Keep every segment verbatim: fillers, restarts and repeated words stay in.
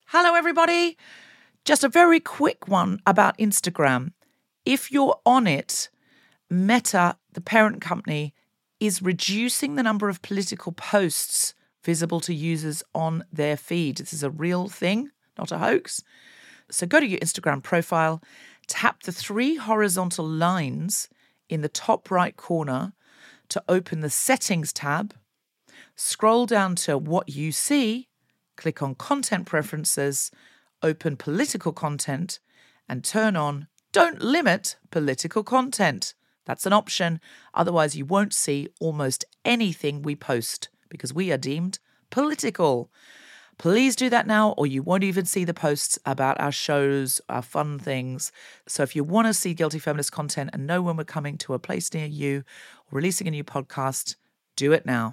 Hello, everybody. Just a very quick one about Instagram. If you're on it, Meta, the parent company, is reducing the number of political posts visible to users on their feed. This is a real thing, not a hoax. So go to your Instagram profile, tap the three horizontal lines in the top right corner to open the Settings tab, scroll down to What You See, click on Content Preferences, open Political Content, and turn on Don't Limit Political Content. That's an option. Otherwise, you won't see almost anything we post because we are deemed political. Please do that now, or you won't even see the posts about our shows, our fun things. So if you want to see Guilty Feminist content and know when we're coming to a place near you or releasing a new podcast, do it now.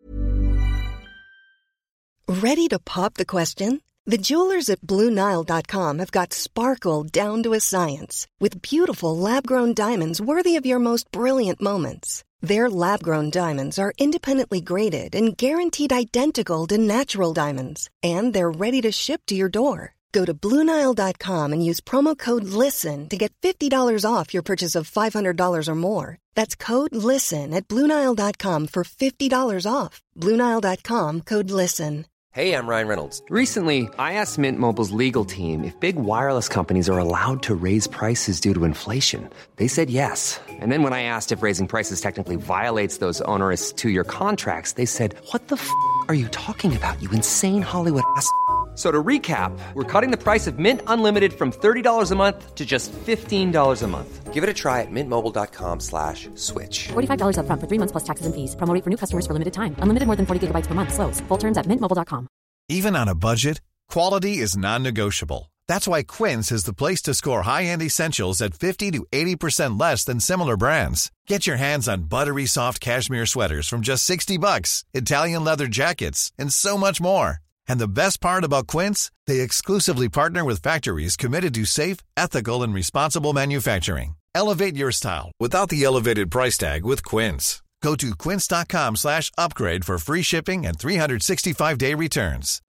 Ready to pop the question? The jewelers at Blue Nile dot com have got sparkle down to a science with beautiful lab-grown diamonds worthy of your most brilliant moments. Their lab-grown diamonds are independently graded and guaranteed identical to natural diamonds, and they're ready to ship to your door. Go to Blue Nile dot com and use promo code LISTEN to get fifty dollars off your purchase of five hundred dollars or more. That's code LISTEN at Blue Nile dot com for fifty dollars off. Blue Nile dot com, code LISTEN. Hey, I'm Ryan Reynolds. Recently, I asked Mint Mobile's legal team if big wireless companies are allowed to raise prices due to inflation. They said yes. And then when I asked if raising prices technically violates those onerous two-year contracts, they said, what the f*** are you talking about, you insane Hollywood ass f- So to recap, we're cutting the price of Mint Unlimited from thirty dollars a month to just fifteen dollars a month. Give it a try at mintmobile.com slash switch. forty-five dollars up front for three months plus taxes and fees. Promo rate for new customers for limited time. Unlimited more than forty gigabytes per month. Slows full terms at mint mobile dot com. Even on a budget, quality is non-negotiable. That's why Quince is the place to score high-end essentials at fifty to eighty percent less than similar brands. Get your hands on buttery soft cashmere sweaters from just sixty bucks, Italian leather jackets, and so much more. And the best part about Quince, they exclusively partner with factories committed to safe, ethical, and responsible manufacturing. Elevate your style without the elevated price tag with Quince. Go to quince.com slash upgrade for free shipping and three sixty-five day returns.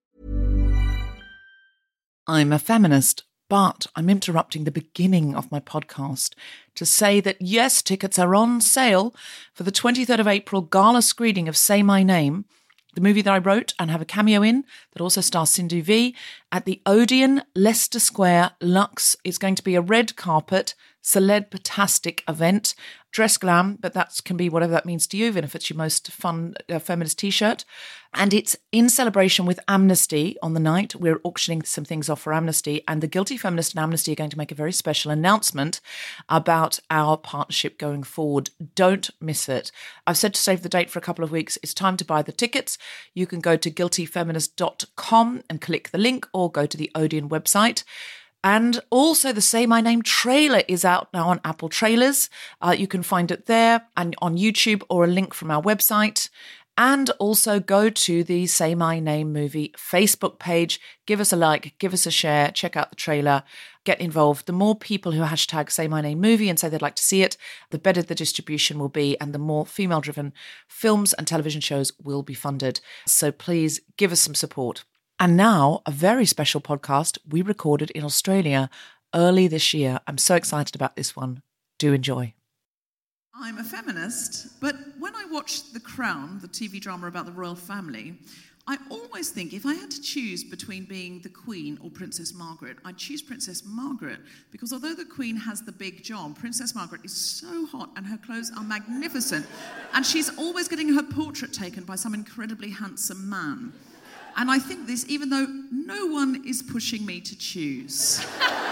I'm a feminist, but I'm interrupting the beginning of my podcast to say that yes, tickets are on sale for the twenty-third of April gala screening of Say My Name, the movie that I wrote and have a cameo in that also stars Sindhu V, at the Odeon, Leicester Square, Lux. It's going to be a red carpet, celeb-tastic event. Dress glam, but that can be whatever that means to you, even if it's your most fun uh, feminist T-shirt. And it's in celebration with Amnesty on the night. We're auctioning some things off for Amnesty, and the Guilty Feminist and Amnesty are going to make a very special announcement about our partnership going forward. Don't miss it. I've said to save the date for a couple of weeks. It's time to buy the tickets. You can go to guilty feminist dot com and click the link, or go to the Odeon website. And also the Say My Name trailer is out now on Apple Trailers. Uh, you can find it there and on YouTube, or a link from our website. And also go to the Say My Name movie Facebook page. Give us a like, give us a share, check out the trailer, get involved. The more people who hashtag Say My Name movie and say they'd like to see it, the better the distribution will be, and the more female-driven films and television shows will be funded. So please give us some support. And now, a very special podcast we recorded in Australia early this year. I'm so excited about this one. Do enjoy. I'm a feminist, but when I watch The Crown, the T V drama about the royal family, I always think if I had to choose between being the Queen or Princess Margaret, I'd choose Princess Margaret, because although the Queen has the big job, Princess Margaret is so hot and her clothes are magnificent, and she's always getting her portrait taken by some incredibly handsome man. And I think this, even though no one is pushing me to choose.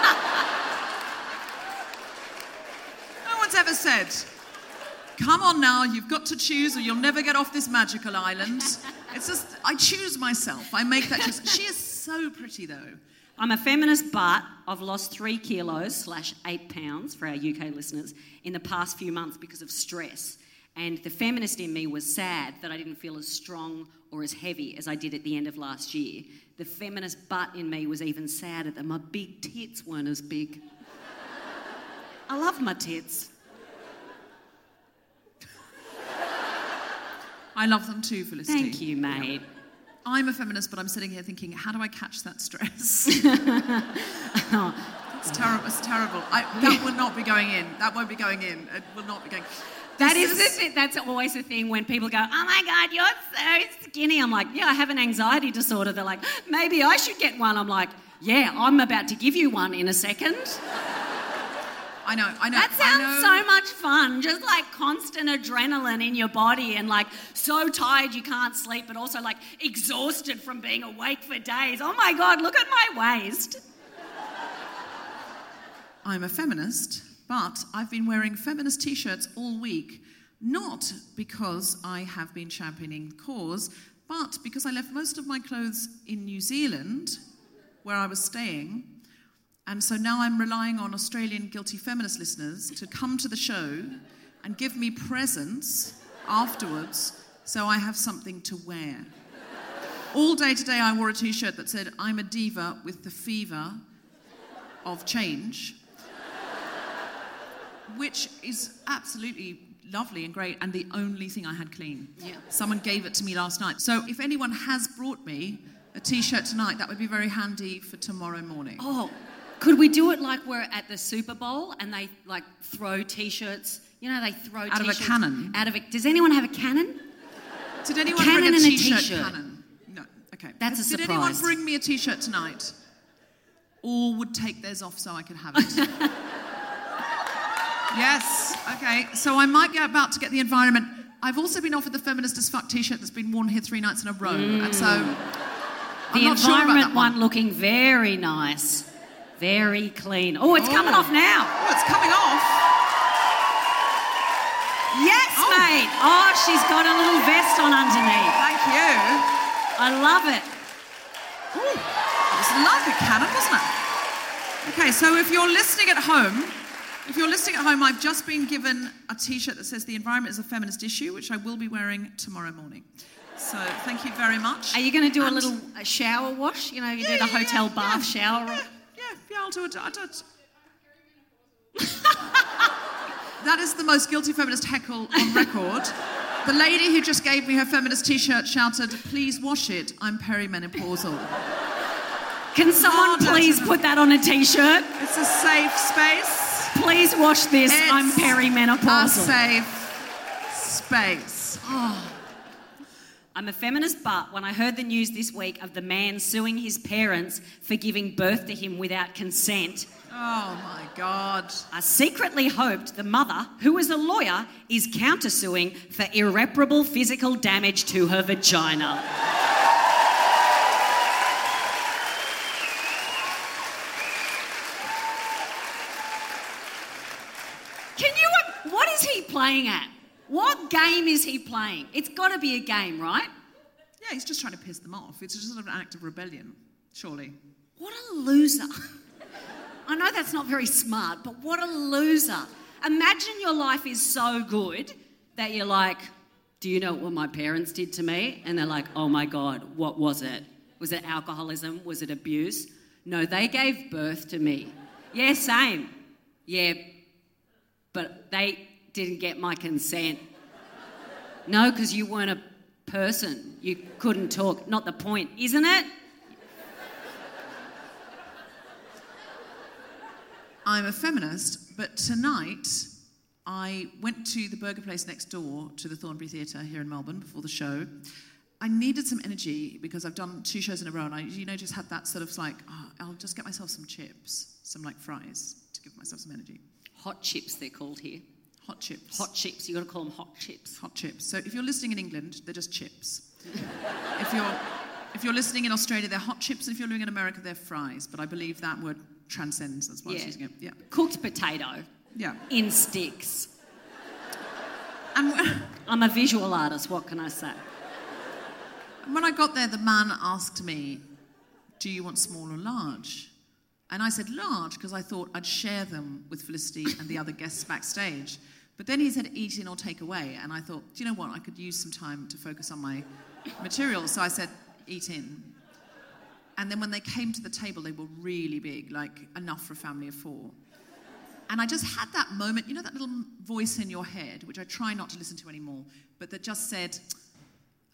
No one's ever said, come on now, you've got to choose or you'll never get off this magical island. It's just, I choose myself. I make that choice. She is so pretty, though. I'm a feminist, but I've lost three kilos slash eight pounds for our U K listeners in the past few months because of stress. And the feminist in me was sad that I didn't feel as strong or as heavy as I did at the end of last year. The feminist butt in me was even sadder that my big tits weren't as big. I love my tits. I love them too, Felicity. Thank you, mate. I'm a feminist, but I'm sitting here thinking, how do I catch that stress? Oh. It's terrible. It's terrible. I, that will not be going in. That won't be going in. It will not be going. That This is, the thing, that's always the thing when people go, oh my God, you're so skinny. I'm like, yeah, I have an anxiety disorder. They're like, maybe I should get one. I'm like, yeah, I'm about to give you one in a second. I know, I know. That I sounds know. so much fun. Just like constant adrenaline in your body and like so tired you can't sleep, but also like exhausted from being awake for days. Oh my God, look at my waist. I'm a feminist, but I've been wearing feminist t-shirts all week, not because I have been championing the cause, but because I left most of my clothes in New Zealand, where I was staying, and so now I'm relying on Australian guilty feminist listeners to come to the show and give me presents afterwards so I have something to wear. All day today I wore a t-shirt that said, I'm a diva with the fever of change, which is absolutely lovely and great, and the only thing I had clean. Yeah. Someone gave it to me last night. So if anyone has brought me a t-shirt tonight, that would be very handy for tomorrow morning. Oh, could we do it like we're at the Super Bowl and they like throw t-shirts? You know, they throw Out of a t-shirts cannon? Out of a. Does anyone have a cannon? Did anyone cannon bring a and a t-shirt, t-shirt. cannon? No. Okay. That's a Did anyone surprise. bring me a t-shirt tonight? Or would take theirs off so I could have it? Yes. Okay. So I might get about to get the environment. I've also been offered the feminist as fuck t-shirt that's been worn here three nights in a row, Mm. and so I'm The not sure about environment that one. one. looking very nice, very clean. Oh, it's coming Oh. off now. Oh, it's coming off. Yes, Oh. mate. Oh, she's got a little vest on underneath. Thank you. I love it. Ooh, it was like a cannon, wasn't it? Okay, so if you're listening at home, if you're listening at home, I've just been given a t-shirt that says the environment is a feminist issue, which I will be wearing tomorrow morning. So thank you very much. Are you going to do a And- little a shower wash? You know, you Yeah, do the yeah, hotel yeah, bath yeah, shower. Yeah, yeah, yeah, I'll do it. I'll do it. That is the most guilty feminist heckle on record. The lady who just gave me her feminist t-shirt shouted, please wash it, I'm perimenopausal. Can someone Oh, no, please no, no. put that on a t-shirt? It's a safe space. Please wash this. It's I'm a perimenopausal. safe space. I'm a feminist, but when I heard the news this week of the man suing his parents for giving birth to him without consent, Oh my God. I secretly hoped the mother, who is a lawyer, is countersuing for irreparable physical damage to her vagina. Can you... What is he playing at? What game is he playing? It's got to be a game, right? Yeah, he's just trying to piss them off. It's just sort of an act of rebellion, surely. What a loser. I know that's not very smart, but what a loser. Imagine your life is so good that you're like, do you know what my parents did to me? And they're like, oh my God, what was it? Was it alcoholism? Was it abuse? No, they gave birth to me. Yeah, same. Yeah, but they didn't get my consent. No, because you weren't a person. You couldn't talk. Not the point, isn't it? I'm a feminist, but tonight I went to the burger place next door to the Thornbury Theatre here in Melbourne before the show. I needed some energy because I've done two shows in a row and I, you know, just had that sort of like, oh, I'll just get myself some chips, some like fries to give myself some energy. Hot chips, they're called here. Hot chips. Hot chips, you got to call them hot chips. Hot chips. So if you're listening in England, they're just chips. if you're if you're listening in Australia, they're hot chips. And if you're living in America, they're fries. But I believe that word transcends. That's why I was Yeah. using it. Yeah. Cooked potato Yeah. in sticks. And when, I'm a visual artist, what can I say? when I got there, the man asked me, do you want small or large? And I said large because I thought I'd share them with Felicity and the other guests backstage. But then he said eat in or take away. And I thought, do you know what? I could use some time to focus on my material. So I said eat in. And then when they came to the table, they were really big, like enough for a family of four. And I just had that moment, you know that little voice in your head, which I try not to listen to anymore, but that just said,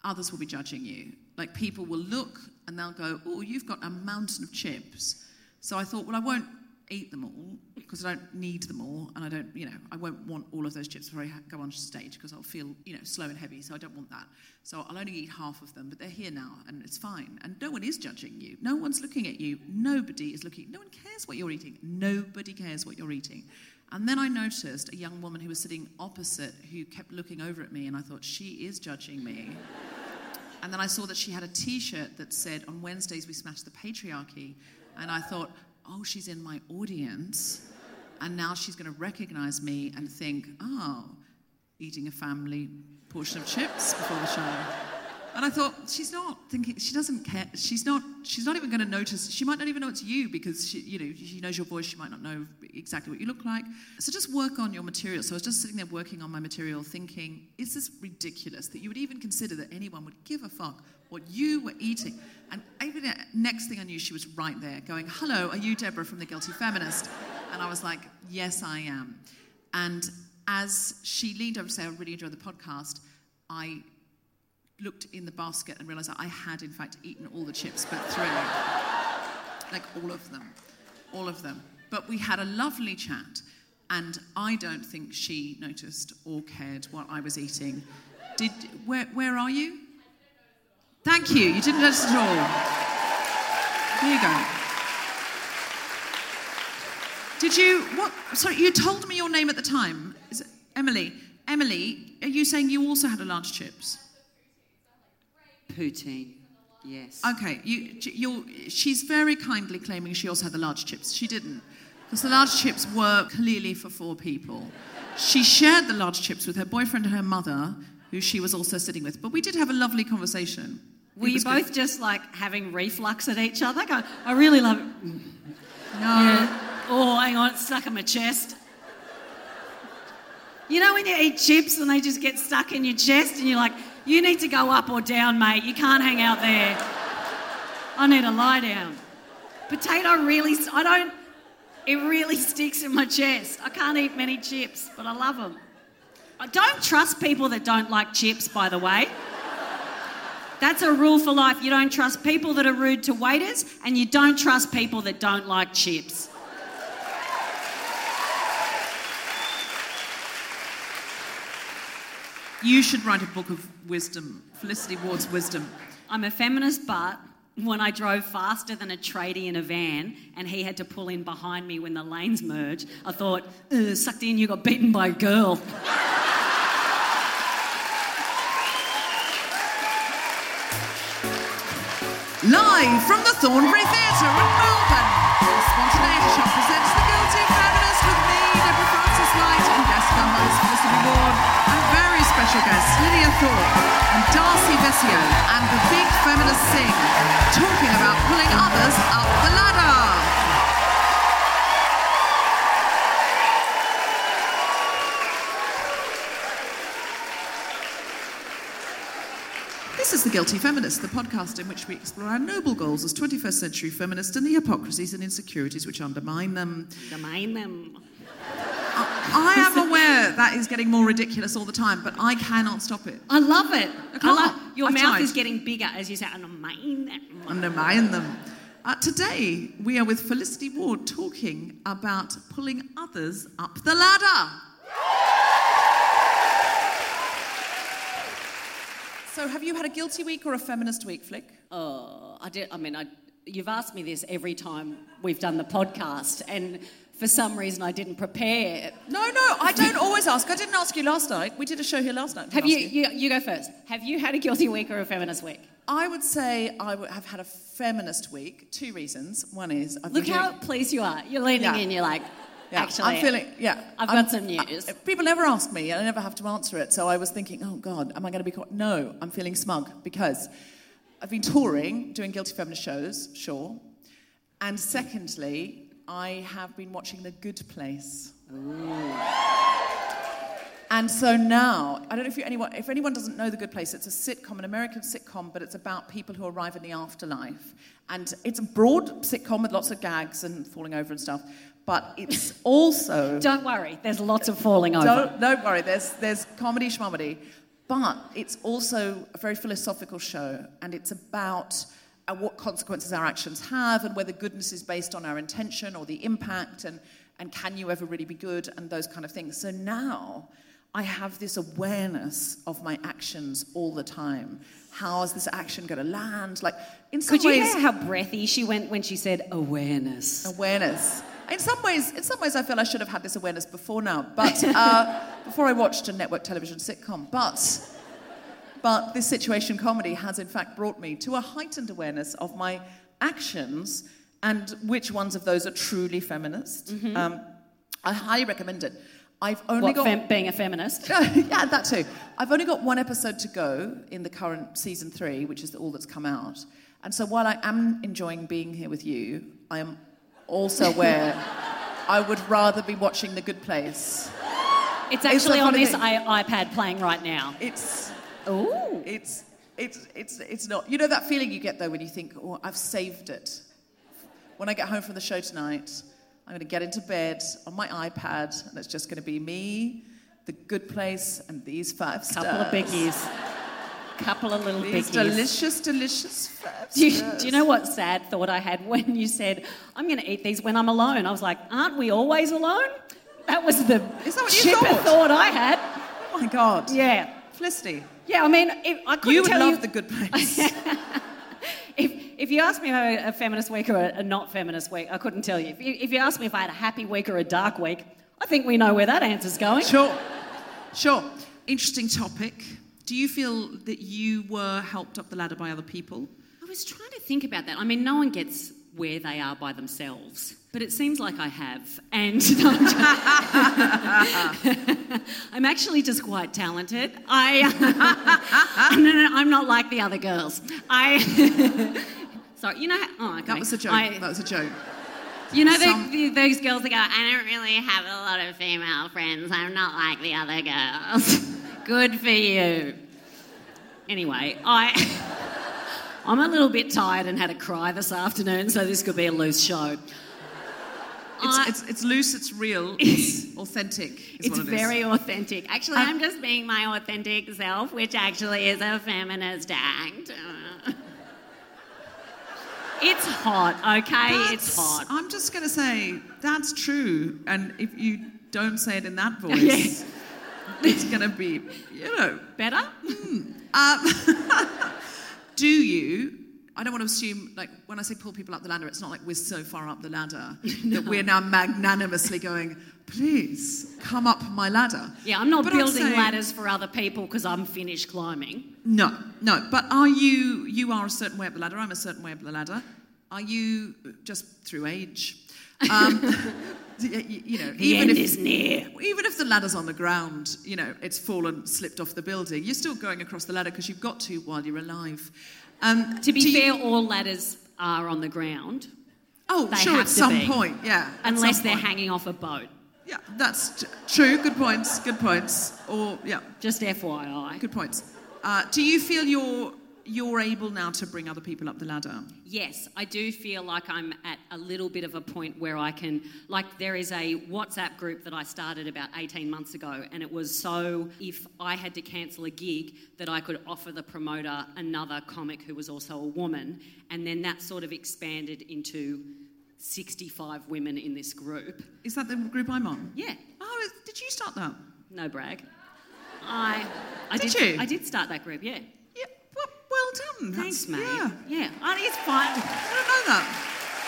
others will be judging you. Like, people will look and they'll go, oh, you've got a mountain of chips. So I thought, well, I won't eat them all because I don't need them all, and I don't, you know, I won't want all of those chips before I go on stage because I'll feel, you know, slow and heavy, so I don't want that. So I'll only eat half of them, but they're here now, and it's fine. And no one is judging you. No one's looking at you. Nobody is looking. No one cares what you're eating. Nobody cares what you're eating. And then I noticed a young woman who was sitting opposite who kept looking over at me, and I thought, she is judging me. And then I saw that she had a T-shirt that said, on Wednesdays we smash the patriarchy. And I thought, oh, she's in my audience, and now she's going to recognize me and think, oh, eating a family portion of chips before the show. And I thought, she's not thinking, she doesn't care, she's not she's not even going to notice, she might not even know it's you because, she, you know, she knows your voice, she might not know exactly what you look like. So just work on your material. So I was just sitting there working on my material thinking, is this ridiculous that you would even consider that anyone would give a fuck what you were eating? And even the next thing I knew, she was right there going, hello, are you Deborah from The Guilty Feminist? And I was like, yes, I am. And as she leaned over to say, I really enjoyed the podcast, I looked in the basket and realised that I had, in fact, eaten all the chips but three. Like, all of them. All of them. But we had a lovely chat, and I don't think she noticed or cared what I was eating. Did where where are you? Thank you. You didn't notice at all. Here you go. Did you, what, sorry, you told me your name at the time. Is it Emily? Emily, are you saying you also had a large chips? Poutine, yes. Okay, you, you're, she's very kindly claiming she also had the large chips. She didn't, because the large chips were clearly for four people. She shared the large chips with her boyfriend and her mother, who she was also sitting with. But we did have a lovely conversation. Were you both good. Just like having reflux at each other? Going, I really love it. No. Yeah. Oh, hang on, it's stuck in my chest. You know when you eat chips and they just get stuck in your chest and you're like, you need to go up or down, mate. You can't hang out there. I need to lie down. Potato really, I don't, it really sticks in my chest. I can't eat many chips, but I love them. I don't trust people that don't like chips, by the way. That's a rule for life. You don't trust people that are rude to waiters, and you don't trust people that don't like chips. You should write a book of wisdom, Felicity Ward's wisdom. I'm a feminist, but when I drove faster than a tradie in a van and he had to pull in behind me when the lanes merged, I thought, sucked in, you got beaten by a girl. Live from the Thornbury Theatre in Melbourne, the Spontaneity Shop presents The Guilty Feminist with me, Deborah Frances-White, and guest co-host Felicity Ward, and very special guests Lydia Thorpe and Darcy Vescio, and the Big Feminist Sing, talking about pulling others up the ladder. This is The Guilty Feminist, the podcast in which we explore our noble goals as twenty-first century feminists and the hypocrisies and insecurities which undermine them. Undermine them. I, I am aware that is getting more ridiculous all the time, but I cannot stop it. I love it. I can't. I love, your I've mouth tried. is getting bigger as you say, undermine them. Undermine them. Uh, today, we are with Felicity Ward talking about pulling others up the ladder. So have you had a guilty week or a feminist week, Flick? Oh, I did. I mean, I, you've asked me this every time we've done the podcast, and for some reason I didn't prepare. No, no, I don't always ask. I didn't ask you last night. We did a show here last night. Have you, you? You go first. Have you had a guilty week or a feminist week? I would say I would have had a feminist week. Two reasons. One is I've Look been how doing... pleased you are. You're leaning Yeah. in. You're like, Yeah, actually, I'm feeling, yeah. I've I'm- got some news. I- people never ask me, and I never have to answer it. So I was thinking, oh God, am I going to be caught? No, I'm feeling smug because I've been touring, doing Guilty Feminist shows, sure. And secondly, I have been watching The Good Place. Ooh. And so now, I don't know if you, anyone, if anyone doesn't know The Good Place, it's a sitcom, an American sitcom, but it's about people who arrive in the afterlife. And it's a broad sitcom with lots of gags and falling over and stuff. But it's also... Don't worry, there's lots of falling over. Don't, don't worry, there's there's comedy schmomedy. But it's also a very philosophical show, and it's about uh, what consequences our actions have and whether goodness is based on our intention or the impact, and, and can you ever really be good, and those kind of things. So now I have this awareness of my actions all the time. How is this action going to land? Like, in some Could you ways, hear how breathy she went when she said awareness? Awareness. In some ways, in some ways, I feel I should have had this awareness before now. But uh, before I watched a network television sitcom, but but this situation comedy has in fact brought me to a heightened awareness of my actions and which ones of those are truly feminist. Mm-hmm. Um, I highly recommend it. I've only what, got fem- being a feminist. Yeah, that too. I've only got one episode to go in the current season three, which is all that's come out. And so while I am enjoying being here with you, I am also aware I would rather be watching The Good Place. It's actually on this I- iPad playing right now. It's Ooh. it's it's it's it's not. You know that feeling you get though when you think, oh, I've saved it. When I get home from the show tonight, I'm going to get into bed on my iPad, and it's just going to be me, The Good Place, and these five stars. Couple of bickies. Couple of little These bickies. delicious, delicious five Do you, stars. do you know what sad thought I had when you said, I'm going to eat these when I'm alone? I was like, aren't we always alone? That was the Is that what you chipper thought? thought I had. Oh my God. Yeah. Felicity. Yeah, I mean, if, I couldn't You would tell love you... The Good Place. If if you asked me if I had a feminist week or a, a not feminist week, I couldn't tell you. If, you. if you asked me if I had a happy week or a dark week, I think we know where that answer's going. Sure. Sure. Interesting topic. Do you feel that you were helped up the ladder by other people? I was trying to think about that. I mean, no one gets where they are by themselves, but it seems like I have. And I'm actually just quite talented. I no, no, no, I'm not like the other girls. I sorry, you know. Oh, okay. That was a joke. I, that was a joke. You know, the, Some- the, those girls that go, I don't really have a lot of female friends. I'm not like the other girls. Good for you. Anyway, I. I'm a little bit tired and had a cry this afternoon, so this could be a loose show. It's, I, it's, it's loose, it's real, it's authentic. Is it's what it very is. authentic. Actually, Um, I'm just being my authentic self, which actually is a feminist act. It's hot, okay? It's That's- hot. I'm just going to say, that's true. And if you don't say it in that voice, Yeah. it's going to be, you know. Better? Um, do you, I don't want to assume, like, when I say pull people up the ladder, it's not like we're so far up the ladder No. that we're now magnanimously going, please, come up my ladder. Yeah, I'm not But building saying- ladders for other people because I'm finished climbing. No, no. But are you, you are a certain way up the ladder, I'm a certain way up the ladder. Are you, just through age, um, you, you know, The even end if, is near. even if the ladder's on the ground, you know, it's fallen, slipped off the building, you're still going across the ladder because you've got to while you're alive. Um, To be do you- fair, all ladders are on the ground. oh, they sure, have at to some be. point, yeah. at Unless some they're point. hanging off a boat. Yeah, that's t- true. Good points. Good points. Or yeah, Just F Y I. good points. Uh, do you feel you're you're able now to bring other people up the ladder? Yes, I do feel like I'm at a little bit of a point where I can, like there is a WhatsApp group that I started about eighteen months ago, and it was so if I had to cancel a gig that I could offer the promoter another comic who was also a woman, and then that sort of expanded into sixty-five women in this group. Is that the group I'm on? Yeah, Oh, is- did you start that? no brag. I, I Did did, you? I did start that group, yeah. Yeah. Well, well done. Thanks, That's- mate. Yeah. Yeah, oh, it's fine. I don't know that.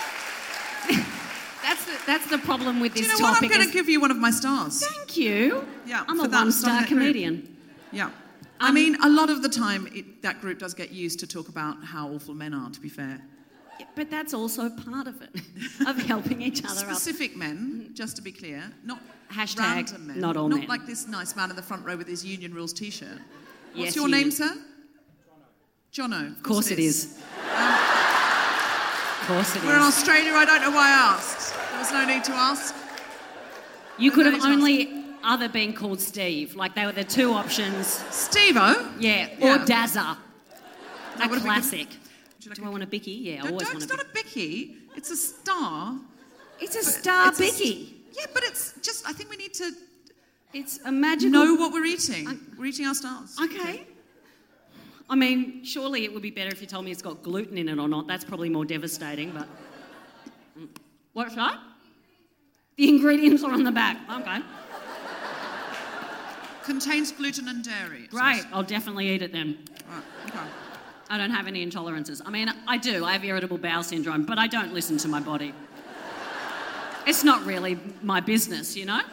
That's the, that's the problem with Do this you know what? I'm topic. going is- to give you one of my stars. Thank you. Yeah, I'm for a that one-star Sunday group. comedian. Yeah. I mean, a lot of the time, it, that group does get used to talk about how awful men are, to be fair. Yeah, but that's also part of it, of helping each other up. Specific men, just to be clear, not Hashtag random men. not all not men. like this nice man in the front row with his Union Rules T-shirt. What's Yes, your he name, is. sir? Jono. Of course it is. Of course it We're in is. Australia. I don't know why I asked. There was no need to ask. You could no have need to only other been called Steve. Like they were the two options. Steve-O. Yeah, Yeah. or Dazza. That A would have been good. classic. Would you like Do a- I want a bicky? Yeah, I Don't, always don't, want it's a not bicky. a bicky. It's a star. It's a But star it's a st- bicky. yeah, but it's just. I think we need to It's a magical... Know what we're eating. I... We're eating our stars. Okay. okay. I mean, surely it would be better if you told me it's got gluten in it or not. That's probably more devastating, but... What's that? The ingredients are on the back. Okay. Contains gluten and dairy. Great. I'll definitely eat it then. Right. Okay. I don't have any intolerances. I mean, I do. I have irritable bowel syndrome, but I don't listen to my body. It's not really my business, you know?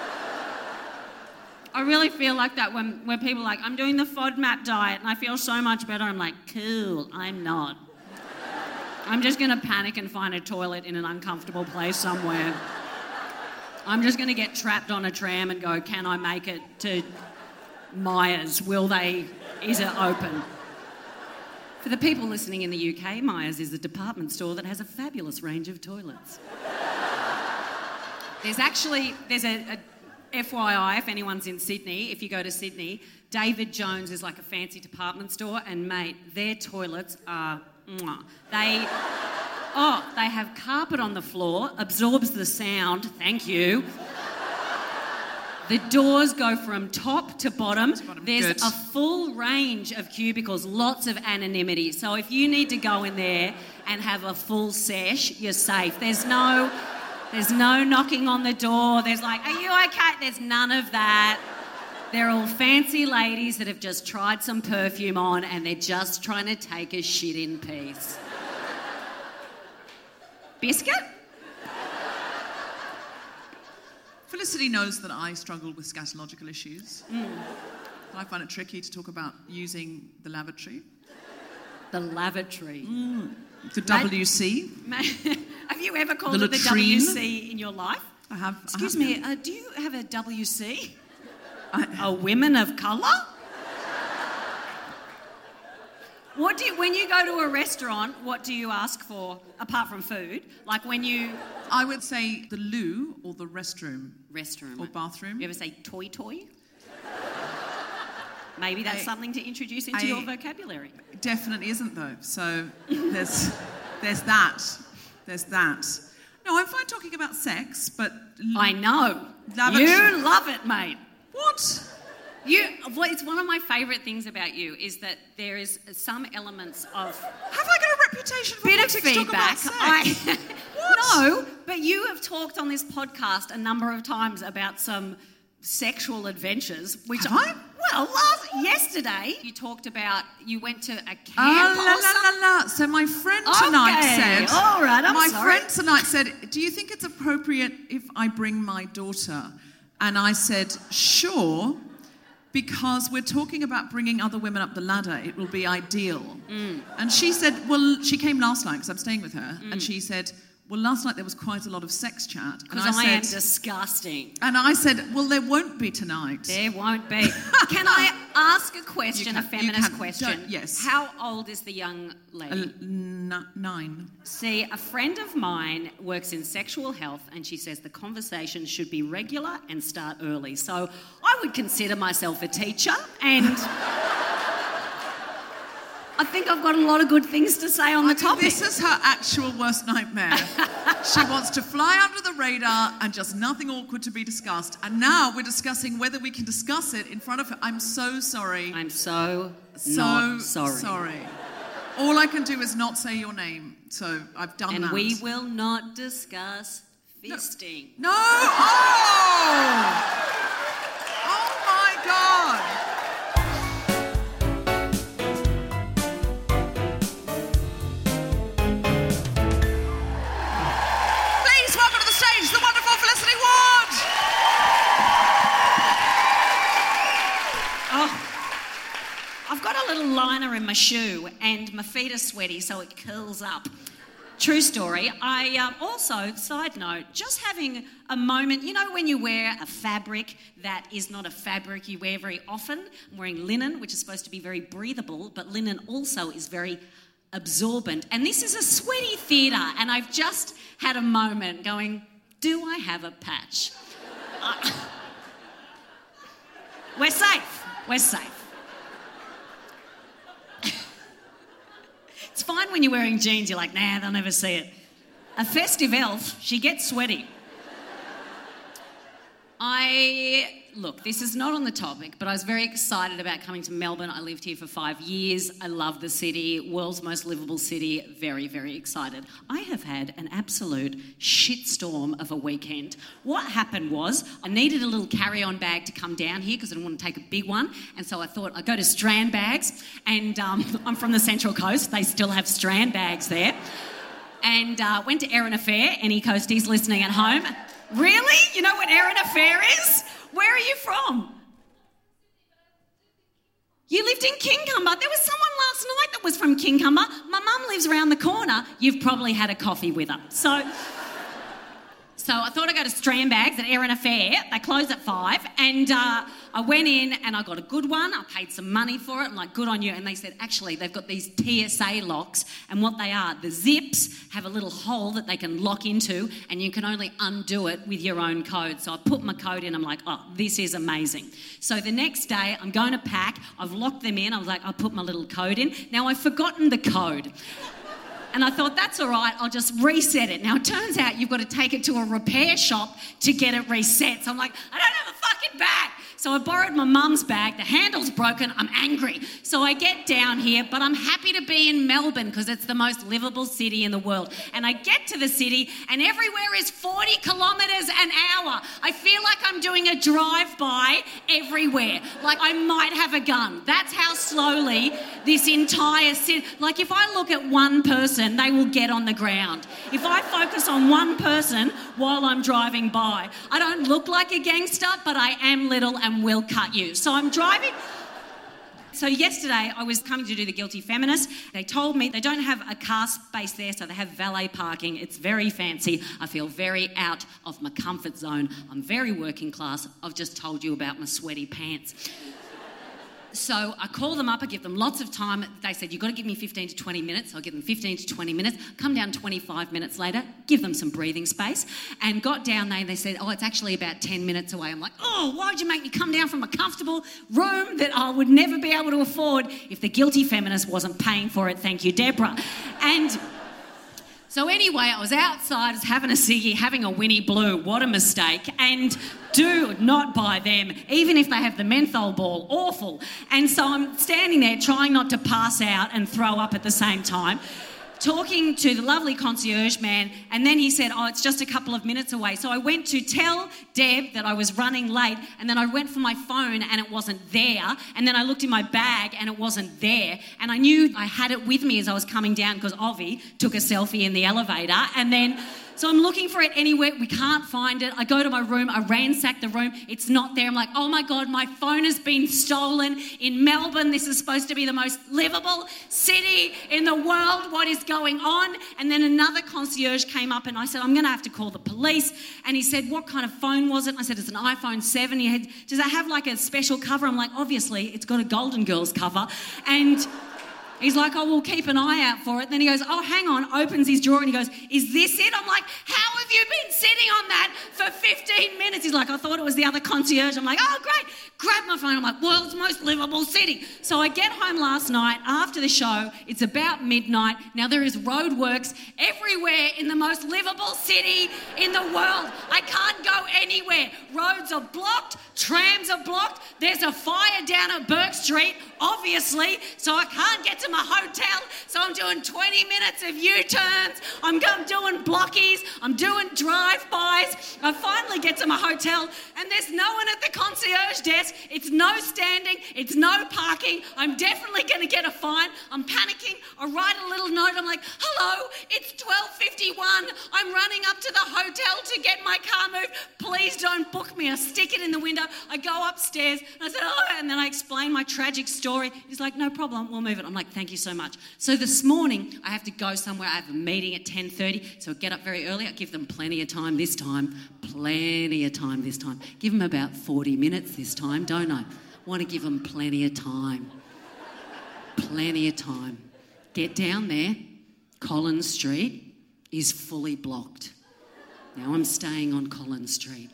I really feel like that when, when people are like, I'm doing the FODMAP diet and I feel so much better. I'm like, cool, I'm not. I'm just going to panic and find a toilet in an uncomfortable place somewhere. I'm just going to get trapped on a tram and go, can I make it to Myers? Will they, is it open? For the people listening in the U K, Myers is a department store that has a fabulous range of toilets. There's actually, there's a, a F Y I, if anyone's in Sydney, if you go to Sydney, David Jones is like a fancy department store, and mate, their toilets are, mwah. They, oh, they have carpet on the floor, absorbs the sound, thank you. The doors go from top to bottom. To bottom. There's Good. a full range of cubicles, lots of anonymity. So if you need to go in there and have a full sesh, you're safe. There's no... There's no knocking on the door. There's like, are you okay? There's none of that. They're all fancy ladies that have just tried some perfume on and they're just trying to take a shit in peace. Biscuit? Felicity knows that I struggle with scatological issues. Mm. I find it tricky to talk about using the lavatory. The lavatory? Mm. The W C. Ma- have you ever called the it the W C in your life? I have. Excuse I have me, uh, do you have a W C? I, a women of colour? What do you, when you go to a restaurant, what do you ask for, apart from food? Like when you... I would say the loo or the restroom. Restroom. Or bathroom. You ever say toy toy? Maybe that's I, something to introduce into I, your vocabulary. Definitely isn't, though. So there's there's that. There's that. No, I'm fine talking about sex, but... I know. Lavatory. You love it, mate. What? You. Well, it's one of my favourite things about you is that there is some elements of... Have I got a reputation for bit of to feedback? Talk about sex? I, what? No, but you have talked on this podcast a number of times about some sexual adventures, which have I? Well, last yesterday you talked about you went to a camp. Oh, la, la, la, la. So my friend tonight okay. said. All right, I'm my sorry. friend tonight said, "Do you think it's appropriate if I bring my daughter?" And I said, "Sure, because we're talking about bringing other women up the ladder. It will be ideal." Mm. And she said, "Well, she came last night because I'm staying with her," mm. and she said, "Well, last night there was quite a lot of sex chat." Because I, I said, am disgusting. And I said, "Well, there won't be tonight." There won't be. Can I ask a question, can, a feminist can, question? Yes. How old is the young lady? Uh, n- nine. See, a friend of mine works in sexual health and she says the conversation should be regular and start early. So I would consider myself a teacher and... I think I've got a lot of good things to say on the I topic. This is her actual worst nightmare. She wants to fly under the radar and just nothing awkward to be discussed. And now we're discussing whether we can discuss it in front of her. I'm so sorry. I'm so, so not sorry. sorry. All I can do is not say your name. So I've done and that. And we will not discuss fisting. No. no! Oh! Oh my God! I've got a little liner in my shoe and my feet are sweaty so it curls up. True story. I um, also, side note, just having a moment, you know when you wear a fabric that is not a fabric you wear very often? I'm wearing linen, which is supposed to be very breathable, but linen also is very absorbent. And this is a sweaty theatre and I've just had a moment going, do I have a patch? Uh, we're safe. We're safe. It's fine when you're wearing jeans, you're like, nah, they'll never see it. A festive elf, she gets sweaty. I, look, this is not on the topic, but I was very excited about coming to Melbourne. I lived here for five years. I love the city, world's most livable city. Very, very excited. I have had an absolute shitstorm of a weekend. What happened was I needed a little carry-on bag to come down here because I didn't want to take a big one. And so I thought I'd go to Strand Bags. And um, I'm from the Central Coast. They still have Strand Bags there. And uh, went to Erin Affair. Any coasties listening at home? Really? You know what Erin Affair is? Where are you from? You lived in Kincumber. There was someone last night that was from Kincumber. My mum lives around the corner. You've probably had a coffee with her. So, so I thought I'd go to Strand Bags at Erin Affair. They close at five. And uh, I went in and I got a good one. I paid some money for it. I'm like, good on you. And they said, actually, they've got these T S A locks. And what they are, the zips have a little hole that they can lock into and you can only undo it with your own code. So I put my code in. I'm like, oh, this is amazing. So the next day, I'm going to pack. I've locked them in. I was like, I'll put my little code in. Now, I've forgotten the code. And I thought, that's all right, I'll just reset it. Now, it turns out you've got to take it to a repair shop to get it reset. So I'm like, I don't have a fucking bag. So I borrowed my mum's bag. The handle's broken. I'm angry. So I get down here, but I'm happy to be in Melbourne because it's the most livable city in the world. And I get to the city and everywhere is forty kilometres an hour. I feel like I'm doing a drive-by everywhere. Like I might have a gun. That's how slowly this entire city... Like if I look at one person, they will get on the ground. If I focus on one person while I'm driving by, I don't look like a gangster, but I am little and will cut you. So I'm driving... So yesterday I was coming to do the Guilty Feminist. They told me they don't have a car space there, so they have valet parking. It's very fancy. I feel very out of my comfort zone. I'm very working class. I've just told you about my sweaty pants. So I call them up, I give them lots of time. They said, you've got to give me fifteen to twenty minutes. So I give them fifteen to twenty minutes. Come down twenty-five minutes later, give them some breathing space. And got down there and they said, oh, it's actually about ten minutes away. I'm like, oh, why would you make me come down from a comfortable room that I would never be able to afford if the Guilty Feminist wasn't paying for it? Thank you, Deborah. And... So anyway, I was outside, I was having a ciggy, having a Winnie Blue. What a mistake. And do not buy them, even if they have the menthol ball. Awful. And so I'm standing there trying not to pass out and throw up at the same time, talking to the lovely concierge man, and then he said, oh, it's just a couple of minutes away. So I went to tell Deb that I was running late, and then I went for my phone and it wasn't there, and then I looked in my bag and it wasn't there, and I knew I had it with me as I was coming down because Ovi took a selfie in the elevator, and then... So I'm looking for it anywhere. We can't find it. I go to my room. I ransack the room. It's not there. I'm like, oh, my God, my phone has been stolen in Melbourne. This is supposed to be the most livable city in the world. What is going on? And then another concierge came up and I said, I'm going to have to call the police. And he said, what kind of phone was it? I said, it's an iPhone seven. He had, does it have like a special cover? I'm like, obviously, it's got a Golden Girls cover. And... he's like, oh, we'll keep an eye out for it. Then he goes, oh, hang on, opens his drawer and he goes, is this it? I'm like, how have you been sitting on that for fifteen minutes? He's like, I thought it was the other concierge. I'm like, oh, great. Grab my phone. I'm like, world's most livable city. So I get home last night after the show. It's about midnight. Now there is roadworks everywhere in the most livable city in the world. I can't go anywhere. Roads are blocked. Trams are blocked. There's a fire down at Burke Street, obviously, so I can't get to my hotel. So I'm doing twenty minutes of U-turns. I'm, I'm doing blockies. I'm doing drive-bys. I finally get to my hotel and there's no one at the concierge desk. It's no standing. It's no parking. I'm definitely going to get a fine. I'm panicking. I write a little note. I'm like, hello, it's twelve fifty-one. I'm running up to the hotel to get my car moved. Please don't book me. I stick it in the window. I go upstairs and I said, oh, and then I explain my tragic story. He's like, no problem, we'll move it. I'm like, thank you so much. So this morning, I have to go somewhere. I have a meeting at ten thirty, so I get up very early. I give them plenty of time this time. Plenty of time this time. Give them about forty minutes this time, don't I? Want to give them plenty of time. Plenty of time. Get down there. Collins Street is fully blocked. Now I'm staying on Collins Street.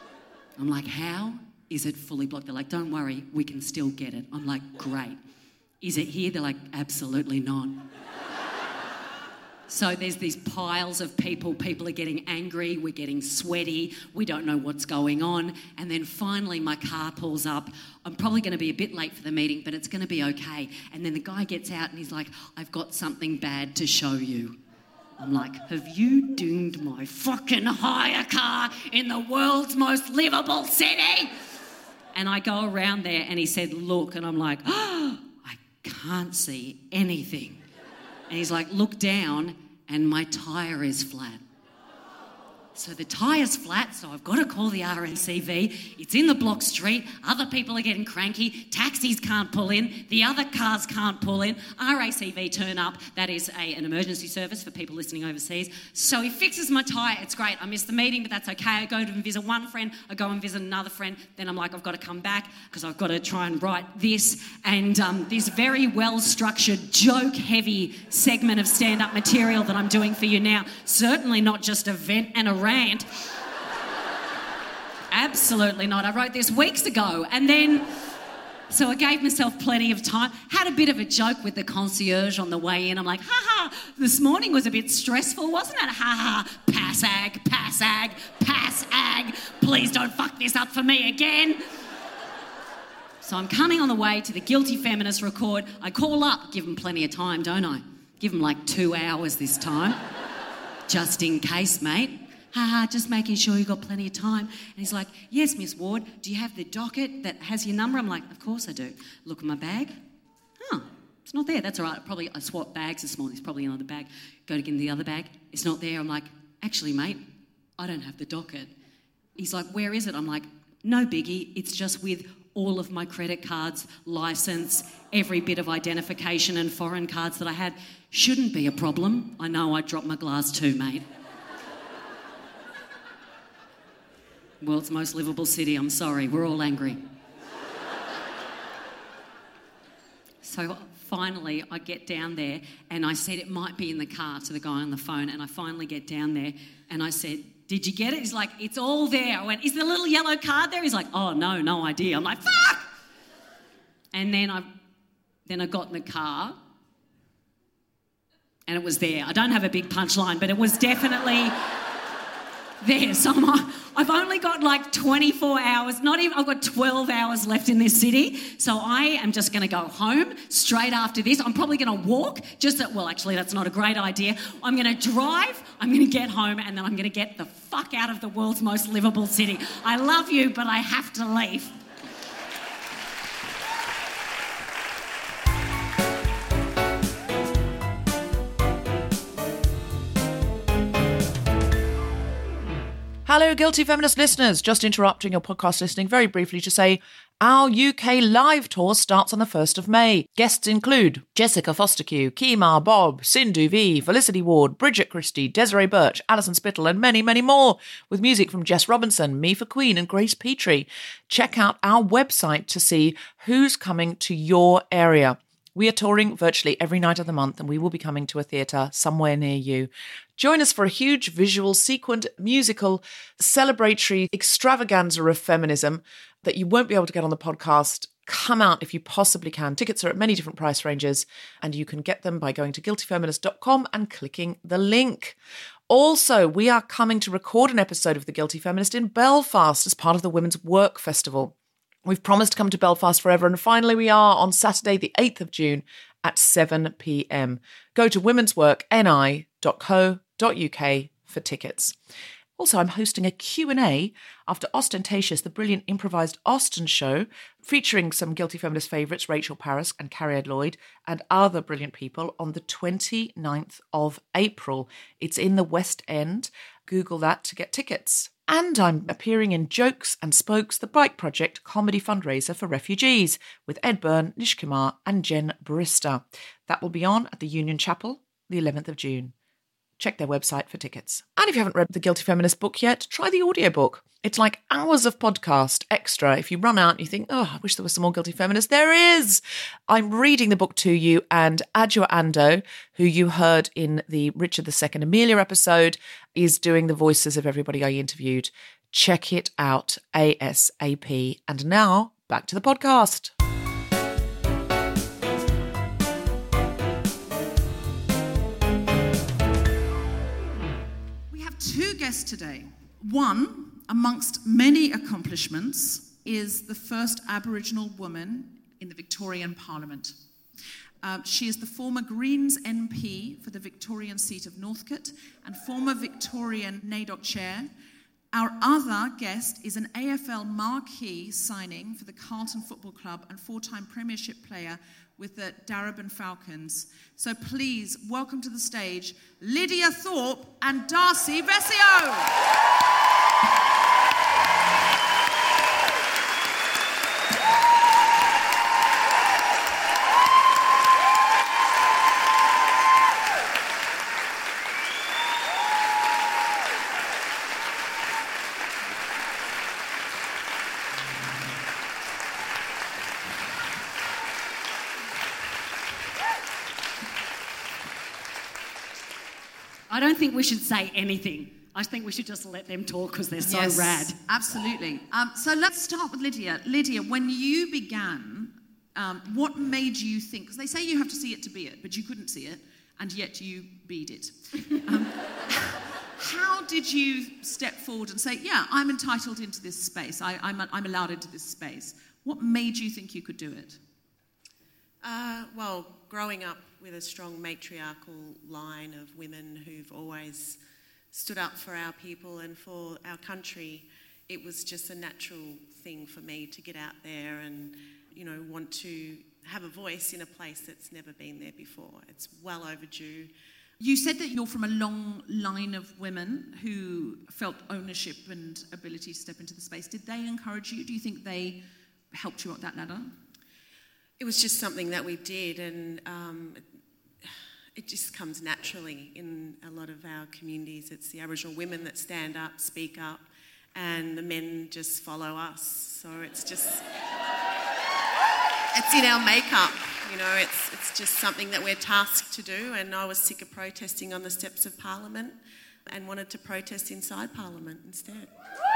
I'm like, how is it fully blocked? They're like, don't worry, we can still get it. I'm like, great. Is it here? They're like, absolutely not. So there's these piles of people. People are getting angry. We're getting sweaty. We don't know what's going on. And then finally my car pulls up. I'm probably going to be a bit late for the meeting, but it's going to be okay. And then the guy gets out and he's like, I've got something bad to show you. I'm like, have you dinged my fucking hire car in the world's most livable city? And I go around there and he said, look. And I'm like, oh, I can't see anything. And he's like, look down, and my tyre is flat. So the tyre's flat, so I've got to call the R A C V. It's in the block street. Other people are getting cranky. Taxis can't pull in. The other cars can't pull in. R A C V turn up. That is a, an emergency service for people listening overseas. So he fixes my tyre. It's great. I missed the meeting, but that's okay. I go to visit one friend. I go and visit another friend. Then I'm like, I've got to come back because I've got to try and write this. And um, this very well-structured, joke-heavy segment of stand-up material that I'm doing for you now. Certainly not just a vent and a rant. Absolutely not. I wrote this weeks ago, and then so I gave myself plenty of time. Had a bit of a joke with the concierge on the way in. I'm like, ha ha, this morning was a bit stressful, wasn't it? Ha ha, pass ag, pass ag, pass ag. Please don't fuck this up for me again. So I'm coming on the way to the Guilty Feminist record. I call up, give them plenty of time, don't I? Give them like two hours this time. Just in case, mate. Ha, just making sure you've got plenty of time. And he's like, yes, Miss Ward, do you have the docket that has your number? I'm like, of course I do. Look at my bag. Oh, it's not there. That's all right. Probably I swapped bags this morning. There's probably another bag. Go to get in the other bag. It's not there. I'm like, actually, mate, I don't have the docket. He's like, where is it? I'm like, no biggie. It's just with all of my credit cards, license, every bit of identification and foreign cards that I had. Shouldn't be a problem. I know I dropped my glass too, mate. World's most livable city, I'm sorry, we're all angry. So finally I get down there and I said it might be in the car to the guy on the phone, and I finally get down there and I said, did you get it? He's like, it's all there. I went, is the little yellow card there? He's like, oh no, no idea. I'm like, fuck! And then I, then I got in the car and it was there. I don't have a big punchline, but it was definitely there. So I'm, I've only got like twenty-four hours, not even, I've got twelve hours left in this city. So I am just going to go home straight after this. I'm probably going to walk, just that, well, actually, that's not a great idea. I'm going to drive, I'm going to get home, and then I'm going to get the fuck out of the world's most livable city. I love you, but I have to leave. Hello, Guilty Feminist listeners. Just interrupting your podcast listening very briefly to say our U K live tour starts on the first of May. Guests include Jessica Fostekew, Kemar Bob, Sindhu V, Felicity Ward, Bridget Christie, Desiree Birch, Alison Spittle, and many, many more, with music from Jess Robinson, Me for Queen, and Grace Petrie. Check out our website to see who's coming to your area. We are touring virtually every night of the month, and we will be coming to a theatre somewhere near you. Join us for a huge visual, sequined, musical, celebratory extravaganza of feminism that you won't be able to get on the podcast. Come out if you possibly can. Tickets are at many different price ranges, and you can get them by going to guilty feminist dot com and clicking the link. Also, we are coming to record an episode of The Guilty Feminist in Belfast as part of the Women's Work Festival. We've promised to come to Belfast forever, and finally we are on Saturday the eighth of June at seven p.m. Go to womens work n i dot co dot u k for tickets. Also, I'm hosting a Q and A after Ostentatious, the brilliant improvised Austin show, featuring some Guilty Feminist favourites, Rachel Parris and Carrie Lloyd, and other brilliant people, on the twenty-ninth of April. It's in the West End. Google that to get tickets. And I'm appearing in Jokes and Spokes, the Bike Project comedy fundraiser for refugees, with Ed Byrne, Nish Kumar and Jen Barista. That will be on at the Union Chapel, the eleventh of June. Check their website for tickets. And if you haven't read the Guilty Feminist book yet, try the audiobook. It's like hours of podcast extra. If you run out and you think, oh, I wish there was some more Guilty Feminist, there is. I'm reading the book to you, and Adjoa Ando, who you heard in the Richard the Second Amelia episode, is doing the voices of everybody I interviewed. Check it out ASAP. And now, back to the podcast. guests today. One, amongst many accomplishments, is the first Aboriginal woman in the Victorian Parliament. Uh, she is the former Greens M P for the Victorian seat of Northcote and former Victorian NAIDOC chair. Our other guest is an A F L marquee signing for the Carlton Football Club and four-time premiership player with the Darebin Falcons. So please welcome to the stage Lydia Thorpe and Darcy Vescio. I don't think we should say anything. I think we should just let them talk because they're so yes, rad. Absolutely. Um, so let's start with Lydia. Lydia, when you began, um, what made you think, because they say you have to see it to be it, but you couldn't see it, and yet you beat it. Um, how did you step forward and say, yeah, I'm entitled into this space, I, I'm, I'm allowed into this space? What made you think you could do it? Uh, well, growing up with a strong matriarchal line of women who've always stood up for our people and for our country, it was just a natural thing for me to get out there and, you know, want to have a voice in a place that's never been there before. It's well overdue. You said that you're from a long line of women who felt ownership and ability to step into the space. Did they encourage you? Do you think they helped you up that ladder? It was just something that we did, and um, it just comes naturally in a lot of our communities. It's the Aboriginal women that stand up, speak up, and the men just follow us. So it's just, it's in our makeup, you know, it's, it's just something that we're tasked to do. And I was sick of protesting on the steps of Parliament and wanted to protest inside Parliament instead.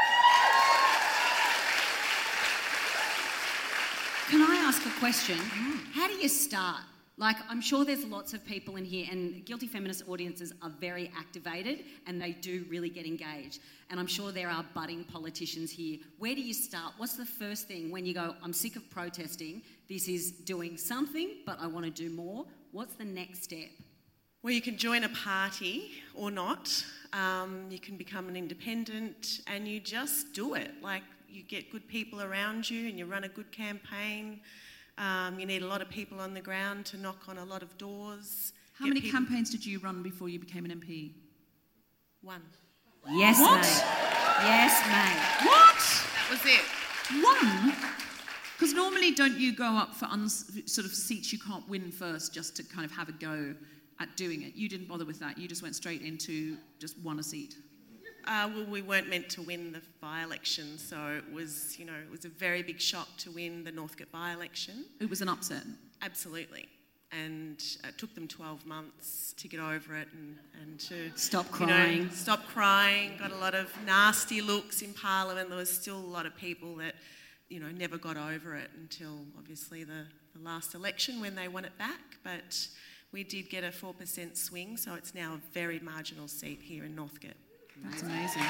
Can I ask a question? How do you start? Like, I'm sure there's lots of people in here, and Guilty Feminist audiences are very activated and they do really get engaged. And I'm sure there are budding politicians here. Where do you start? What's the first thing when you go, I'm sick of protesting, this is doing something, but I want to do more? What's the next step? Well, you can join a party or not. Um, you can become an independent and you just do it. Like, you get good people around you and you run a good campaign. Um, you need a lot of people on the ground to knock on a lot of doors. How many people... campaigns did you run before you became an M P? One. Yes, what? mate. Yes, mate. What? That was it. One? Because normally don't you go up for uns- sort of seats you can't win first just to kind of have a go at doing it? You didn't bother with that. You just went straight into just won a seat. Uh, well, we weren't meant to win the by-election, so it was, you know, it was a very big shock to win the Northcote by-election. It was an upset. Absolutely. And it took them twelve months to get over it and, and to... Stop crying. You know, stop crying. Got a lot of nasty looks in Parliament. There was still a lot of people that, you know, never got over it until, obviously, the, the last election when they won it back. But we did get a four percent swing, so it's now a very marginal seat here in Northcote. That's amazing.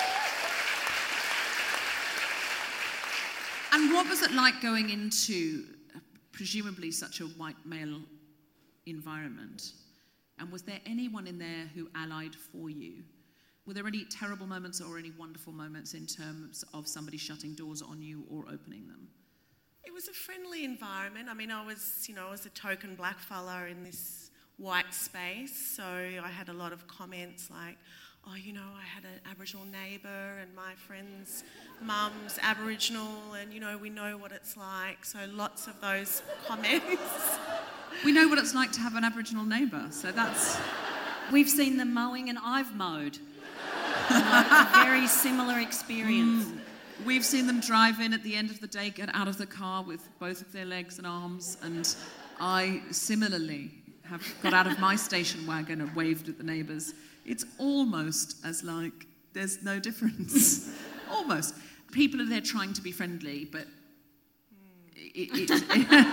And what was it like going into uh, presumably such a white male environment? And was there anyone in there who allied for you? Were there any terrible moments or any wonderful moments in terms of somebody shutting doors on you or opening them? It was a friendly environment. I mean, I was, you know, I was a token black fella in this white space, so I had a lot of comments like, oh, you know, I had an Aboriginal neighbour and my friend's mum's Aboriginal and, you know, we know what it's like. So lots of those comments. We know what it's like to have an Aboriginal neighbour, so that's... We've seen them mowing and I've mowed. You know, it's a very similar experience. Mm. We've seen them drive in at the end of the day, get out of the car with both of their legs and arms, and I similarly have got out of my station wagon and waved at the neighbours. It's almost as like there's no difference. Almost. People are there trying to be friendly, but it, it, it,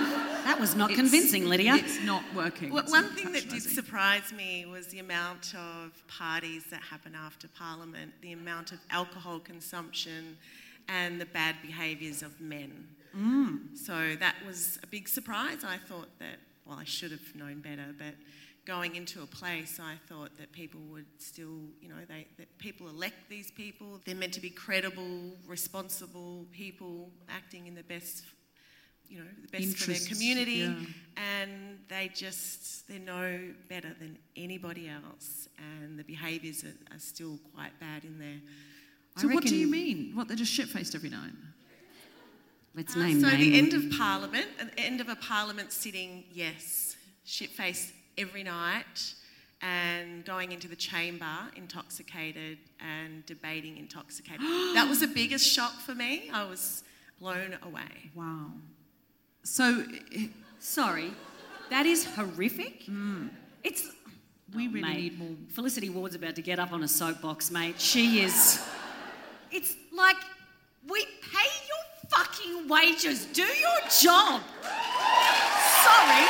That was not It's- convincing, Lydia. It's not working. Well, It's one not thing that did patronising. surprise me was the amount of parties that happen after Parliament, the amount of alcohol consumption and the bad behaviours of men. Mm. So that was a big surprise. I thought that, well, I should have known better, but going into a place, I thought that people would still, you know, they that people elect these people. They're meant to be credible, responsible people acting in the best, you know, the best Interests, for their community. yeah. And they just, they're no better than anybody else. And the behaviours are, are still quite bad in there. So I what do reckon- you mean? What, they're just shit-faced every night? Let's Uh, name so names. the end of Parliament, at the end of a Parliament sitting, yes, shit-faced every night, and going into the chamber intoxicated and debating intoxicated. That was the biggest shock for me. I was blown away. Wow. So i- Sorry, that is horrific. It's. We Oh, really mate. need more- Felicity Ward's about to get up on a soapbox, mate. She is. It's like we pay your fucking wages. Do your job. Sorry.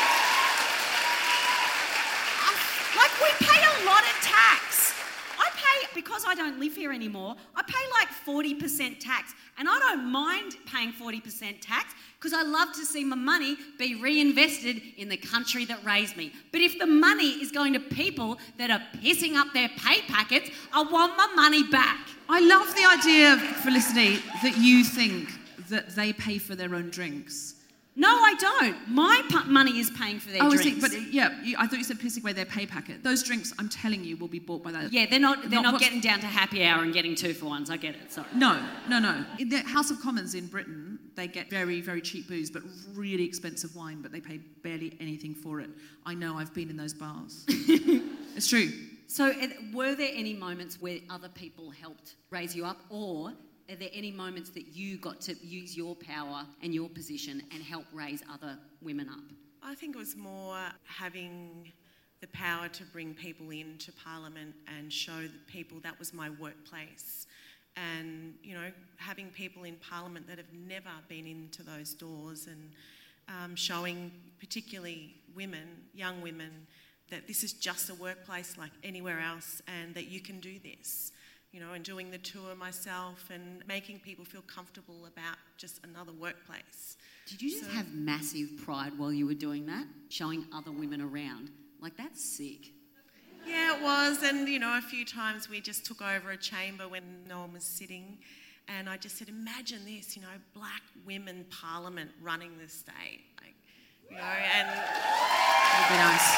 Like we pay a lot of tax. I pay, because I don't live here anymore, I pay like forty percent tax. And I don't mind paying forty percent tax because I love to see my money be reinvested in the country that raised me. But if the money is going to people that are pissing up their pay packets, I want my money back. I love the idea, Felicity, that you think that they pay for their own drinks. No, I don't. My pu- money is paying for their Oh, I drinks. see. But yeah, you, I thought you said pissing away their pay packet. Those drinks, I'm telling you, will be bought by that. yeah, they're not. They're Not not, what's- getting down to happy hour and getting two for ones. I get it. Sorry. No, no, no. In the House of Commons in Britain, they get very, very cheap booze, but really expensive wine, but they pay barely anything for it. I know, I've been in those bars. It's true. So, uh, were there any moments where other people helped raise you up, or are there any moments that you got to use your power and your position and help raise other women up? I think it was more having the power to bring people into Parliament and show the people that was my workplace. And, you know, having people in Parliament that have never been into those doors and um, showing particularly women, young women, that this is just a workplace like anywhere else and that you can do this. You know, and doing the tour myself and making people feel comfortable about just another workplace. Did you just So- have massive pride while you were doing that, showing other women around? Like, that's sick. Yeah, it was. And, you know, a few times we just took over a chamber when no one was sitting. And I just said, imagine this, you know, black women parliament running the state. Like, you know, and It'd be nice.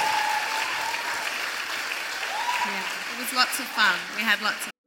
yeah, it was lots of fun. We had lots of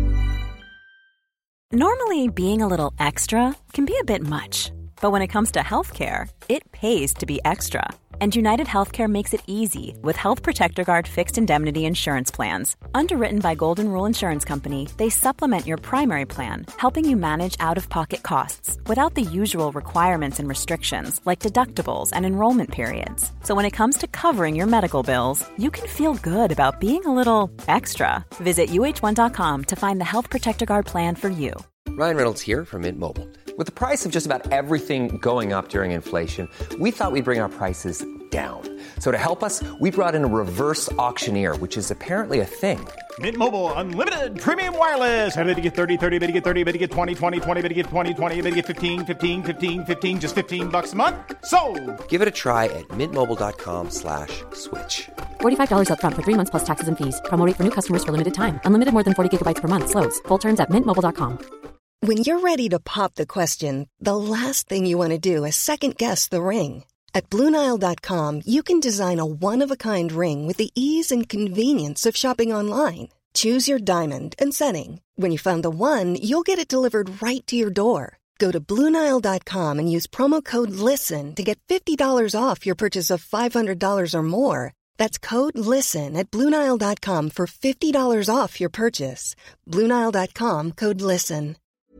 Normally, being a little extra can be a bit much, but when it comes to healthcare, it pays to be extra. And United Healthcare makes it easy with Health Protector Guard fixed indemnity insurance plans. Underwritten by Golden Rule Insurance Company, they supplement your primary plan, helping you manage out-of-pocket costs without the usual requirements and restrictions like deductibles and enrollment periods. So when it comes to covering your medical bills, you can feel good about being a little extra. Visit U H one dot com to find the Health Protector Guard plan for you. Ryan Reynolds here from Mint Mobile. With the price of just about everything going up during inflation, we thought we'd bring our prices down. So to help us, we brought in a reverse auctioneer, which is apparently a thing. Mint Mobile Unlimited Premium Wireless. How to get thirty, thirty, bit to get thirty, bit to get twenty, twenty, twenty, bit to get twenty, twenty, bit to get fifteen, fifteen, fifteen, fifteen, just fifteen bucks a month? Sold! Give it a try at mintmobile.com slash switch. forty-five dollars up front for three months plus taxes and fees. Promo rate for new customers for limited time. Unlimited more than forty gigabytes per month. Slows full terms at mint mobile dot com. When you're ready to pop the question, the last thing you want to do is second-guess the ring. At Blue Nile dot com, you can design a one-of-a-kind ring with the ease and convenience of shopping online. Choose your diamond and setting. When you find the one, you'll get it delivered right to your door. Go to Blue Nile dot com and use promo code LISTEN to get fifty dollars off your purchase of five hundred dollars or more. That's code LISTEN at Blue Nile dot com for fifty dollars off your purchase. Blue Nile dot com, code LISTEN.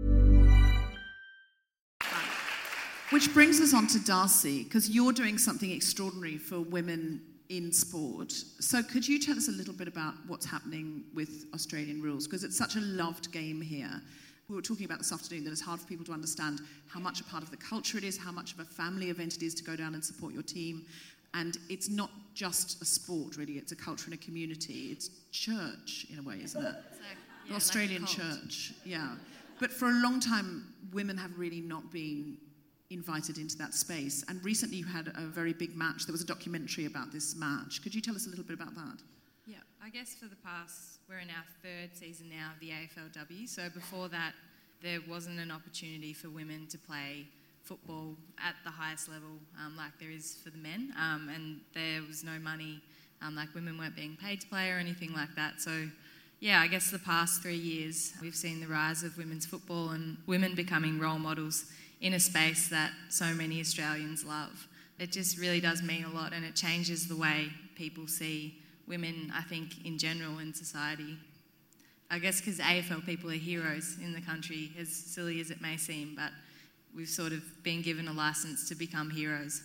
Which brings us on to Darcy, because you're doing something extraordinary for women in sport. So could you tell us a little bit about what's happening with Australian rules? Because it's such a loved game here. we were talking about this afternoon, that it's hard for people to understand how much a part of the culture it is, how much of a family event it is to go down and support your team. And it's not just a sport, really. It's a culture and a community. It's church, in a way, isn't it? It's like, yeah, the Australian like a cult. church, yeah. But for a long time, women have really not been invited into that space. And recently you had a very big match. There was a documentary about this match. Could you tell us a little bit about that? Yeah, I guess for the past, we're in our third season now of the A F L W. So before that, there wasn't an opportunity for women to play football at the highest level um, like there is for the men. Um, and there was no money, um, like women weren't being paid to play or anything like that. So yeah, I guess the past three years, we've seen the rise of women's football and women becoming role models in a space that so many Australians love. It just really does mean a lot, and it changes the way people see women, I think, in general in society. I guess because A F L people are heroes in the country, as silly as it may seem, but we've sort of been given a licence to become heroes.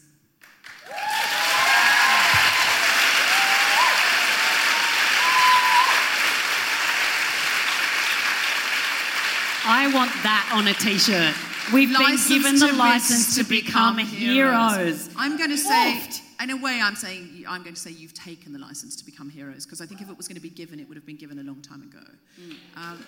I want that on a T-shirt. We've License been given the to license to to become become heroes. heroes. I'm going to say, Oft. in a way, I'm saying I'm going to say you've taken the license to become heroes, because I think if it was going to be given, it would have been given a long time ago. Mm. Um,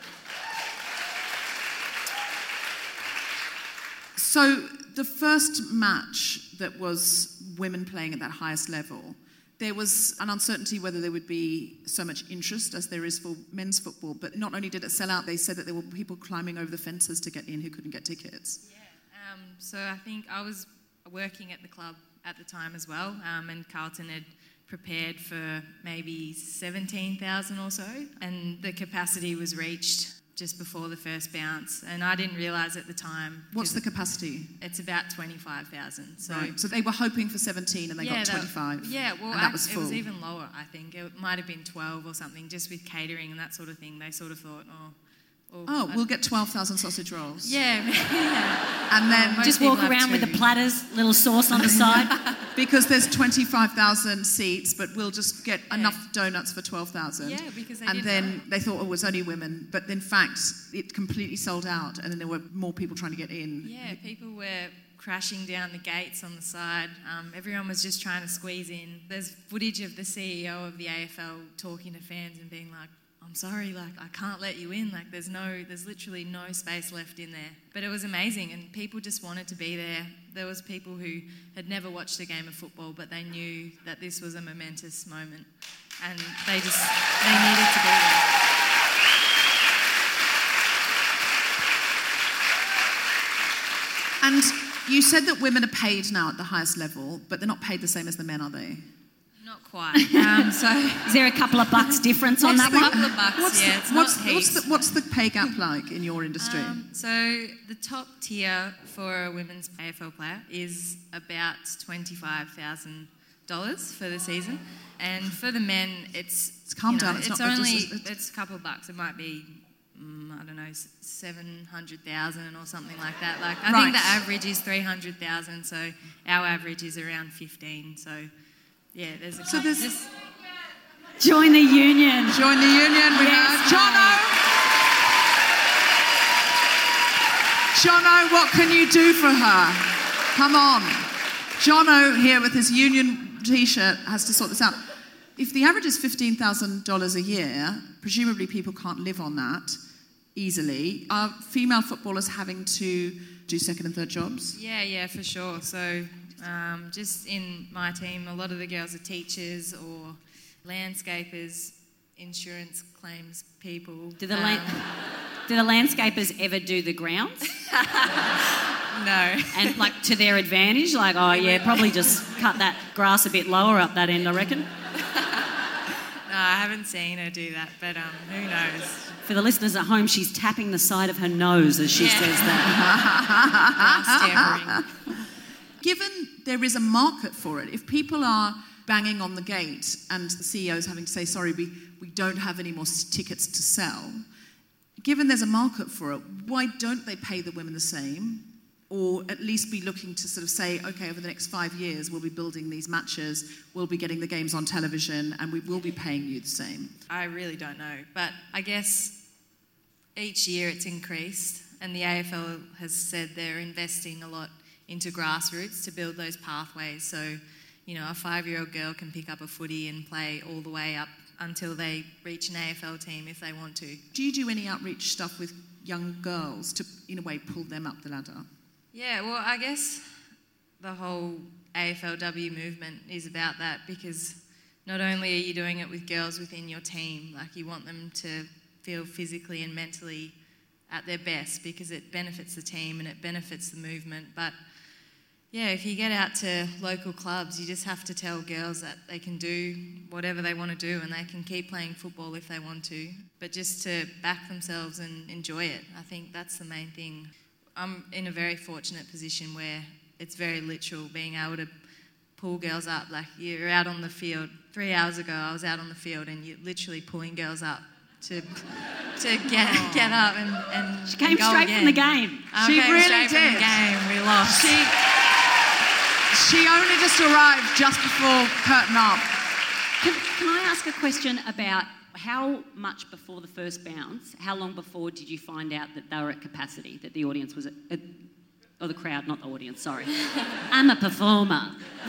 so the first match that was women playing at that highest level, there was an uncertainty whether there would be so much interest as there is for men's football, but not only did it sell out, they said that there were people climbing over the fences to get in who couldn't get tickets. Yeah, um, so I think I was working at the club at the time as well, um, and Carlton had prepared for maybe seventeen thousand or so, and the capacity was reached just before the first bounce, and I didn't realise at the time. What's the capacity? It's about twenty-five thousand. So, right. So they were hoping for seventeen and they yeah, got twenty-five. That, yeah, well, and that I, was it full. was even lower, I think. It might have been twelve or something, just with catering and that sort of thing. They sort of thought, oh... Well, oh, we'll get twelve thousand sausage rolls. Yeah. yeah. And then... Just walk around with the platters, little sauce on the side. Because there's twenty-five thousand seats, but we'll just get yeah. enough donuts for twelve thousand. Yeah, because they And didn't then know. they thought oh, it was only women, but in fact, it completely sold out, and then there were more people trying to get in. Yeah, people were crashing down the gates on the side. Um, everyone was just trying to squeeze in. There's footage of the C E O of the A F L talking to fans and being like, I'm sorry, like, I can't let you in. Like, there's no, there's literally no space left in there. But it was amazing, and people just wanted to be there. There was people who had never watched a game of football, but they knew that this was a momentous moment, and they just, they needed to be there. And you said that women are paid now at the highest level, but they're not paid the same as the men, are they? Not quite. Um, so is there a couple of bucks difference on that one? A couple of bucks, what's yeah. The, it's what's, not what's, heaps. the, what's the pay gap like in your industry? Um, so the top tier for a women's A F L player is about twenty-five thousand dollars for the season, and for the men, it's it's calm you know, down. It's, it's not only it's, it's, it's a couple of bucks. It might be. I don't know, seven hundred thousand or something like that. Like I right. think the average is three hundred thousand, so our average is around fifteen. So, yeah, there's a so there's just join the union. Join the union. We yes, have Jono. Jono, what can you do for her? Come on. Jono here with his union T-shirt has to sort this out. If the average is fifteen thousand dollars a year, presumably people can't live on that easily. Are female footballers having to do second and third jobs? Yeah, yeah, for sure. So um, just in my team, a lot of the girls are teachers or landscapers, insurance claims people. Do the, um, la- do the landscapers ever do the grounds? No. And like to their advantage? Like, oh yeah, probably just cut that grass a bit lower up that end, I reckon. No, I haven't seen her do that, but um, who knows? For the listeners at home, she's tapping the side of her nose as she yeah. says that. Given there is a market for it, if people are banging on the gate and the C E O is having to say, sorry, we, we don't have any more tickets to sell, given there's a market for it, why don't they pay the women the same? Or at least be looking to sort of say, okay, over the next five years, we'll be building these matches, we'll be getting the games on television, and we will be paying you the same. I really don't know. But I guess each year it's increased. and the A F L has said they're investing a lot into grassroots to build those pathways. So, you know, a five-year-old girl can pick up a footy and play all the way up until they reach an A F L team if they want to. Do you do any outreach stuff with young girls to, in a way, pull them up the ladder? Yeah, well, I guess the whole A F L W movement is about that, because not only are you doing it with girls within your team, like you want them to feel physically and mentally at their best, because it benefits the team and it benefits the movement. But yeah, if you get out to local clubs, you just have to tell girls that they can do whatever they want to do and they can keep playing football if they want to, but just to back themselves and enjoy it. I think that's the main thing. I'm in a very fortunate position where it's very literal, being able to pull girls up. Like, you're out on the field. Three hours ago, I was out on the field and you're literally pulling girls up to to get oh. get up and, and She came and go straight again. from the game. I She came really straight did. From the game. We lost. She, she only just arrived just before curtain up. Can, can I ask a question about how much before the first bounce, how long before did you find out that they were at capacity, that the audience was at, at or the crowd, not the audience, sorry. I'm a performer.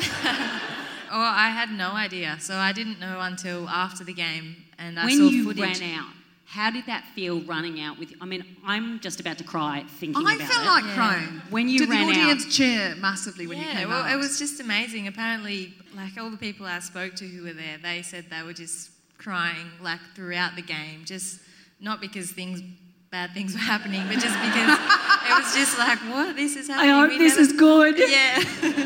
Oh, I had no idea. So I didn't know until after the game, and I when saw you footage. ran out, how did that feel running out with, I mean, I'm just about to cry thinking I about felt it. like Yeah. crying. When you Did ran the audience out. cheer massively when yeah, you came well, out? it was just amazing. Apparently, like all the people I spoke to who were there, they said they were just crying like throughout the game, just not because things, bad things were happening, but just because it was just like, what? This is I happening. hope We this never- is good. Yeah.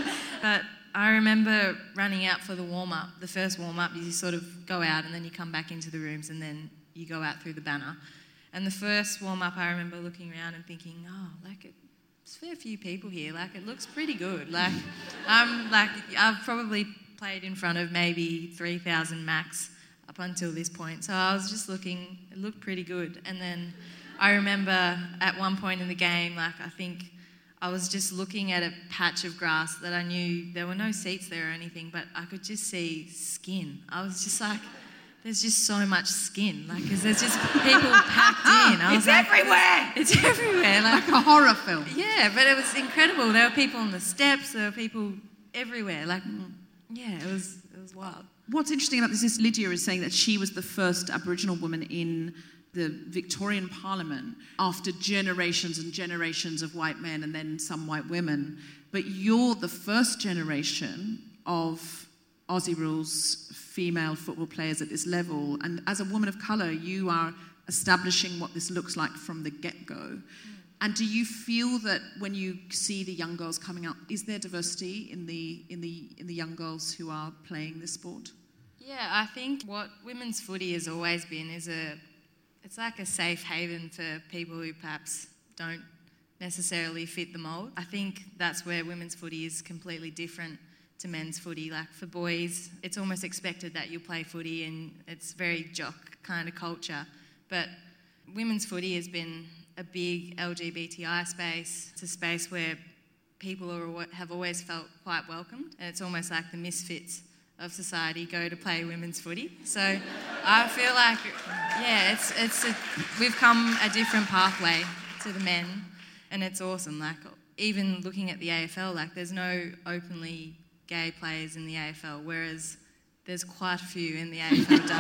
But I remember running out for the warm-up. The first warm-up, you sort of go out and then you come back into the rooms and then you go out through the banner. And the first warm-up, I remember looking around and thinking, oh, like, it's a fair few people here. Like, it looks pretty good. Like, I'm like, I've probably played in front of maybe three thousand max up until this point. So I was just looking, it looked pretty good. And then I remember at one point in the game, like, I think I was just looking at a patch of grass that I knew there were no seats there or anything, but I could just see skin. I was just like, there's just so much skin, like, because there's just people packed in. I was It's like, everywhere! It's everywhere. Like, Like a horror film. yeah, but it was incredible. There were people on the steps, there were people everywhere. Like, yeah, it was it was wild. What's interesting about this is Lydia is saying that she was the first Aboriginal woman in the Victorian Parliament after generations and generations of white men and then some white women. But you're the first generation of Aussie Rules female football players at this level. And as a woman of colour, you are establishing what this looks like from the get-go. Mm. And do you feel that when you see the young girls coming up, is there diversity in the in the in the young girls who are playing this sport? Yeah, I think what women's footy has always been is a, it's like a safe haven for people who perhaps don't necessarily fit the mould. I think that's where women's footy is completely different to men's footy. Like, for boys, it's almost expected that you play footy and it's very jock kind of culture. But women's footy has been a big L G B T I space. It's a space where people are, have always felt quite welcomed, and it's almost like the misfits of society go to play women's footy. So I feel like, yeah, it's it's a, we've come a different pathway to the men, and it's awesome. Like, even looking at the A F L, like, there's no openly gay players in the A F L, whereas there's quite a few in the A F L W.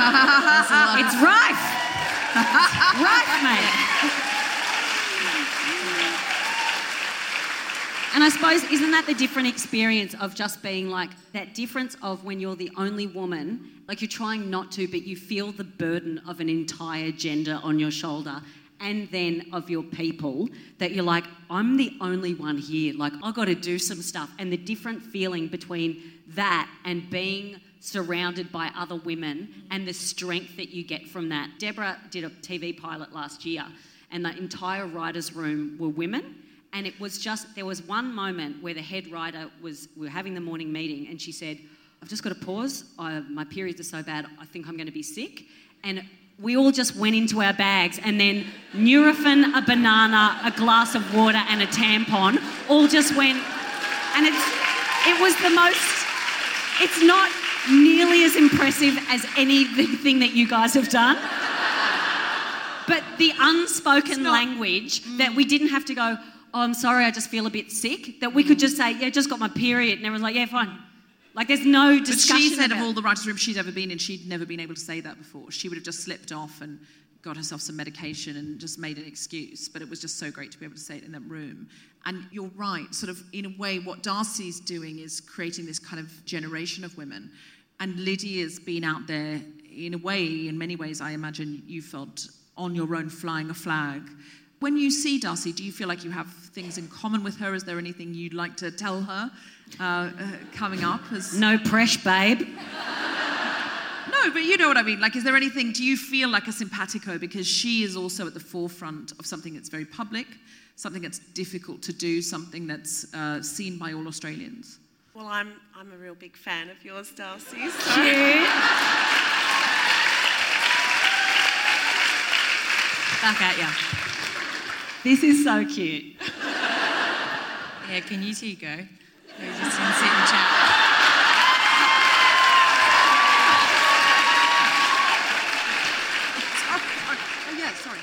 It's rife! Rife, mate! And I suppose, isn't that the different experience of just being like, that difference of when you're the only woman, like you're trying not to, but you feel the burden of an entire gender on your shoulder, and then of your people, that you're like, I'm the only one here, like, I've got to do some stuff. And the different feeling between that and being surrounded by other women and the strength that you get from that. Deborah did a T V pilot last year, and the entire writer's room were women. And it was just, there was one moment where the head writer was, we were having the morning meeting, and she said, I've just got to pause. I, my periods are so bad, I think I'm going to be sick. And we all just went into our bags, and then Nurofen, a banana, a glass of water and a tampon all just went, and it's, it was the most, it's not nearly as impressive as anything that you guys have done. but the unspoken not- language that we didn't have to go, oh, I'm sorry, I just feel a bit sick, that we could just say, yeah, just got my period, and everyone's like, yeah, fine. Like, there's no discussion. But she said about of all the writers' rooms she'd ever been in, she'd never been able to say that before. She would have just slipped off and got herself some medication and just made an excuse. But it was just so great to be able to say it in that room. And you're right, sort of in a way, what Darcy's doing is creating this kind of generation of women. And Lydia's been out there, in a way, in many ways, I imagine you felt on your own flying a flag. When you see Darcy, do you feel like you have things in common with her? Is there anything you'd like to tell her uh, uh, coming up? As... No press, babe. No, but you know what I mean. Like, is there anything, do you feel like a simpatico? Because she is also at the forefront of something that's very public, something that's difficult to do, something that's uh, seen by all Australians. Well, I'm I'm a real big fan of yours, Darcy. So. Cute. Back at ya. This is so cute. Yeah, can you two go? We're just going to sit and chat. Oh, yeah, sorry.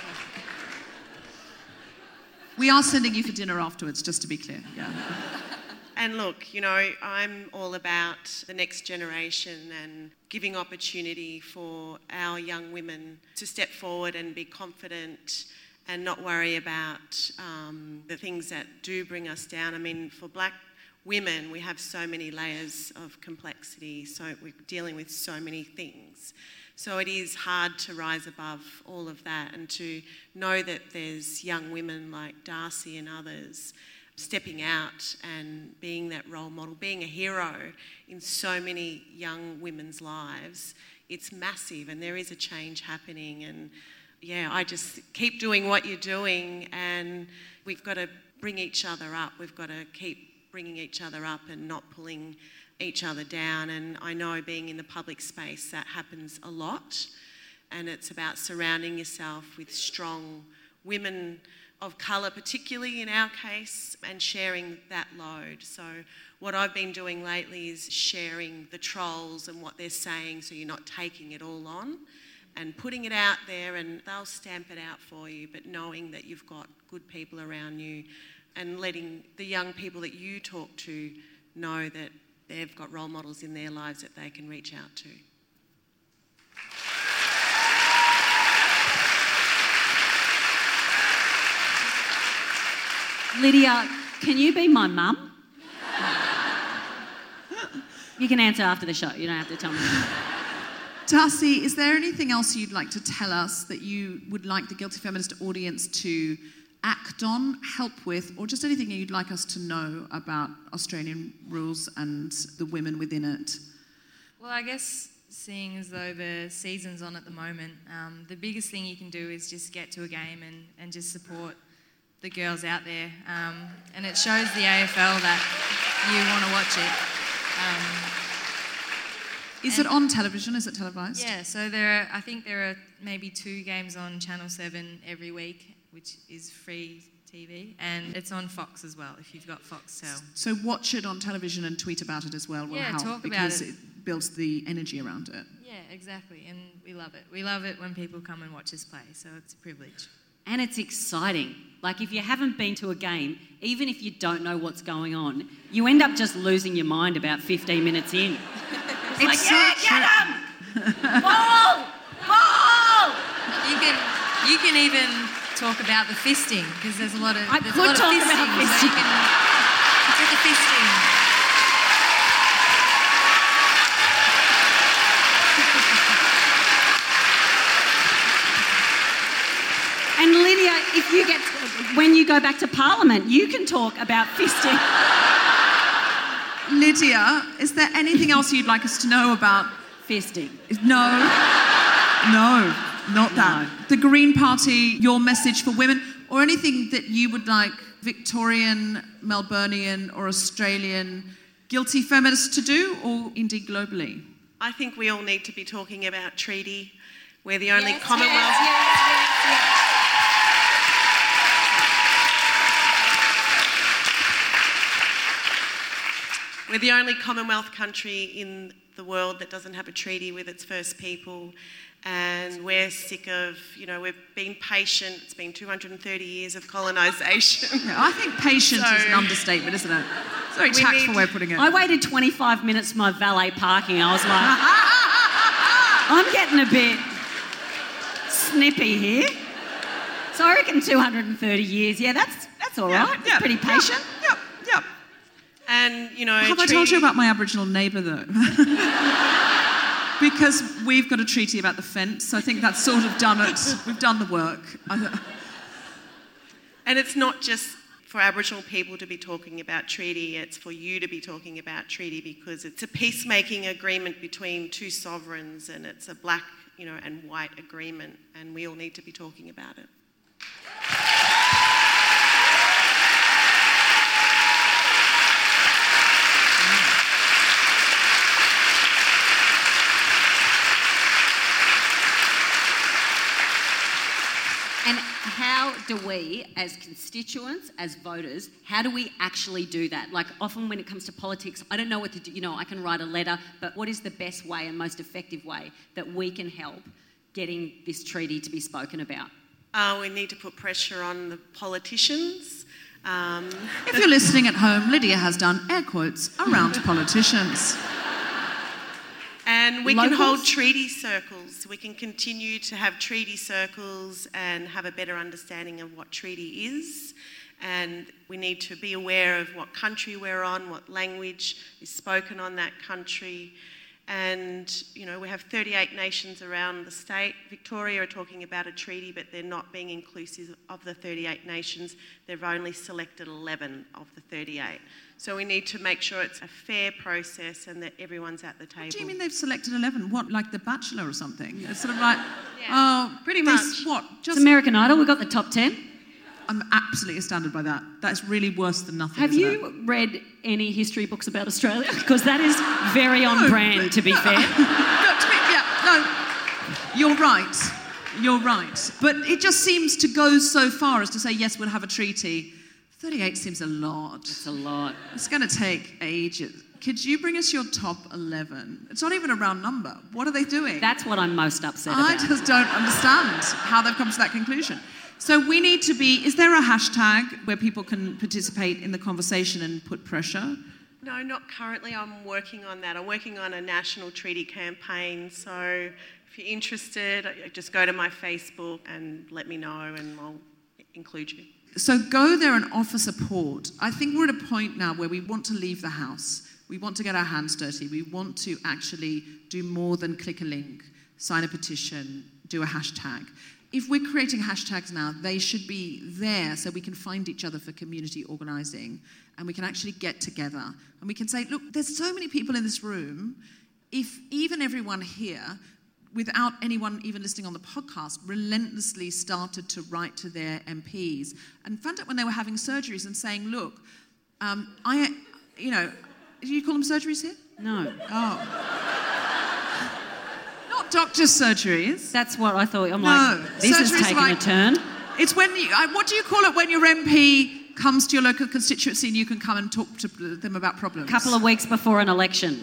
We are sending you for dinner afterwards, just to be clear. Yeah. And look, you know, I'm all about the next generation and giving opportunity for our young women to step forward and be confident and not worry about um, the things that do bring us down. I mean, for black women, we have so many layers of complexity, so we're dealing with so many things. So it is hard to rise above all of that and to know that there's young women like Darcy and others stepping out and being that role model, being a hero in so many young women's lives. It's massive, and there is a change happening. And yeah, I just keep doing what you're doing, and we've got to bring each other up. We've got to keep bringing each other up and not pulling each other down. And I know being in the public space, that happens a lot. And it's about surrounding yourself with strong women of colour, particularly in our case, and sharing that load. So what I've been doing lately is sharing the trolls and what they're saying, so you're not taking it all on, and putting it out there, and they'll stamp it out for you, but knowing that you've got good people around you and letting the young people that you talk to know that they've got role models in their lives that they can reach out to. Lydia, can you be my mum? You can answer after the show. You don't have to tell me. Darcy, is there anything else you'd like to tell us that you would like the Guilty Feminist audience to act on, help with, or just anything you'd like us to know about Australian rules and the women within it? Well, I guess seeing as though the season's on at the moment, um, the biggest thing you can do is just get to a game and, and just support the girls out there. Um, and it shows the A F L that you want to watch it. Um, Is it on television? Is it televised? Yeah, so there are, I think there are maybe two games on Channel seven every week, which is free T V, and it's on Fox as well, if you've got Foxtel. So watch it on television and tweet about it as well will yeah, help, talk because about it. it builds the energy around it. Yeah, exactly, and we love it. We love it when people come and watch us play, so it's a privilege. And it's exciting. Like, if you haven't been to a game, even if you don't know what's going on, you end up just losing your mind about fifteen minutes in. It's, It's like, so yeah, true. get him! Ball! Ball! You can, you can even talk about the fisting, because there's a lot of I there's could a lot talk of fisting, about so fisting. you can do the fisting. And Lydia, if you get to, when you go back to Parliament, you can talk about fisting. Lydia, is there anything else you'd like us to know about fisting? No. No, not that. No. The Green Party, your message for women, or anything that you would like Victorian, Melburnian or Australian guilty feminists to do, or indeed globally? I think we all need to be talking about treaty. We're the only yes, Commonwealth... Yes, yes, yes, yes. We're the only Commonwealth country in the world that doesn't have a treaty with its First People, And we're sick of, you know, we've been patient. It's been two hundred thirty years of colonisation. Yeah, I think patient So- is an understatement, isn't it? It's a very We tactful need- way of putting it. I waited twenty-five minutes for my valet parking. I was like, I'm getting a bit snippy here. So I reckon two hundred thirty years. Yeah, that's that's all right. It's yeah, pretty yeah, patient. Yep, yep. And, you know... Have I told you about my Aboriginal neighbour, though? Because we've got a treaty about the fence, so I think that's sort of done it. We've done the work. And it's not just for Aboriginal people to be talking about treaty, it's for you to be talking about treaty, because it's a peacemaking agreement between two sovereigns, and it's a black, you know, and white agreement, and we all need to be talking about it. And how do we, as constituents, as voters, how do we actually do that? Like, often when it comes to politics, I don't know what to do. You know, I can write a letter, but what is the best way and most effective way that we can help getting this treaty to be spoken about? Uh, we need to put pressure on the politicians. Um, If you're listening at home, Lydia has done air quotes around politicians. And we Locals? can hold treaty circles. We can continue to have treaty circles and have a better understanding of what treaty is. And we need to be aware of what country we're on, what language is spoken on that country. And, you know, we have thirty-eight nations around the state. Victoria are talking about a treaty, but they're not being inclusive of the thirty-eight nations. They've only selected eleven of the thirty-eight. So we need to make sure it's a fair process and that everyone's at the table. What do you mean they've selected eleven? What, like The Bachelor or something? It's sort of like, Yeah. oh, Pretty this- much. What? It's American Idol. We've got the top ten. I'm absolutely astounded by that. That's really worse than nothing. Have isn't you it? read any history books about Australia? Because that is very on No, brand, but- to be no, fair. no, to be, yeah, no, you're right. You're right. But it just seems to go so far as to say, yes, we'll have a treaty. thirty-eight seems a lot. It's a lot. It's going to take ages. Could you bring us your top eleven? It's not even a round number. What are they doing? That's what I'm most upset I about. just don't understand how they've come to that conclusion. So we need to be, is there a hashtag where people can participate in the conversation and put pressure? No, not currently. I'm working on that. I'm working on a national treaty campaign. So if you're interested, just go to my Facebook and let me know and I'll include you. So go there and offer support. I think we're at a point now where we want to leave the house. We want to get our hands dirty. We want to actually do more than click a link, sign a petition, do a hashtag. If we're creating hashtags now, they should be there so we can find each other for community organising and we can actually get together and we can say, look, there's so many people in this room. If even everyone here, without anyone even listening on the podcast, relentlessly started to write to their M Ps and found out when they were having surgeries and saying, look, um, I, you know, do you call them surgeries here? No. Oh. Not doctor's surgeries. That's what I thought. I'm No, like, this is surgery's taking like- a turn. It's when you, I- what do you call it when your M P comes to your local constituency and you can come and talk to them about problems? A couple of weeks before an election.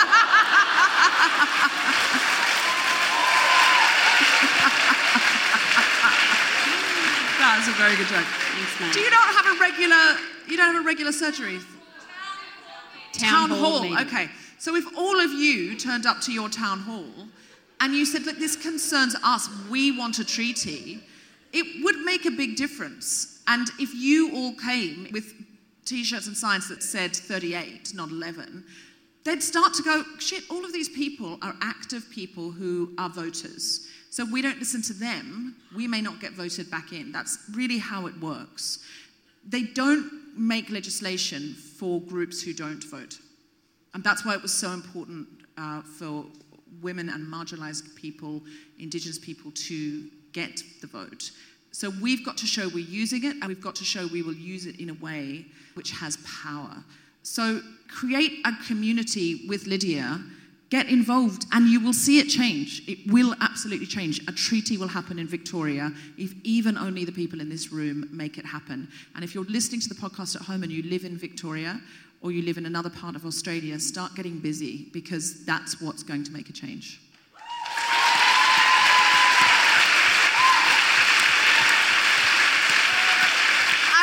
That's a very good joke. Thanks, mate. Do you not have a regular, you don't have a regular surgery? Town hall meeting. Okay. So if all of you turned up to your town hall and you said, look, this concerns us, we want a treaty, it would make a big difference. And if you all came with T-shirts and signs that said thirty-eight, not eleven, they'd start to go, shit, all of these people are active people who are voters. So we don't listen to them, we may not get voted back in. That's really how it works. They don't make legislation for groups who don't vote. And that's why it was so important uh, for women and marginalised people, Indigenous people, to get the vote. So we've got to show we're using it, and we've got to show we will use it in a way which has power. So create a community with Lydia, get involved, and you will see it change. It will absolutely change. A treaty will happen in Victoria if even only the people in this room make it happen. And if you're listening to the podcast at home and you live in Victoria, or you live in another part of Australia, start getting busy, because that's what's going to make a change.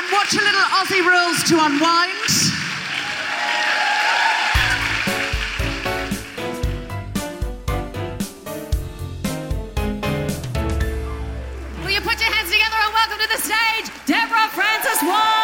and watch a little Aussie Rules to unwind. Will you put your hands together and welcome to the stage, Deborah Frances-White!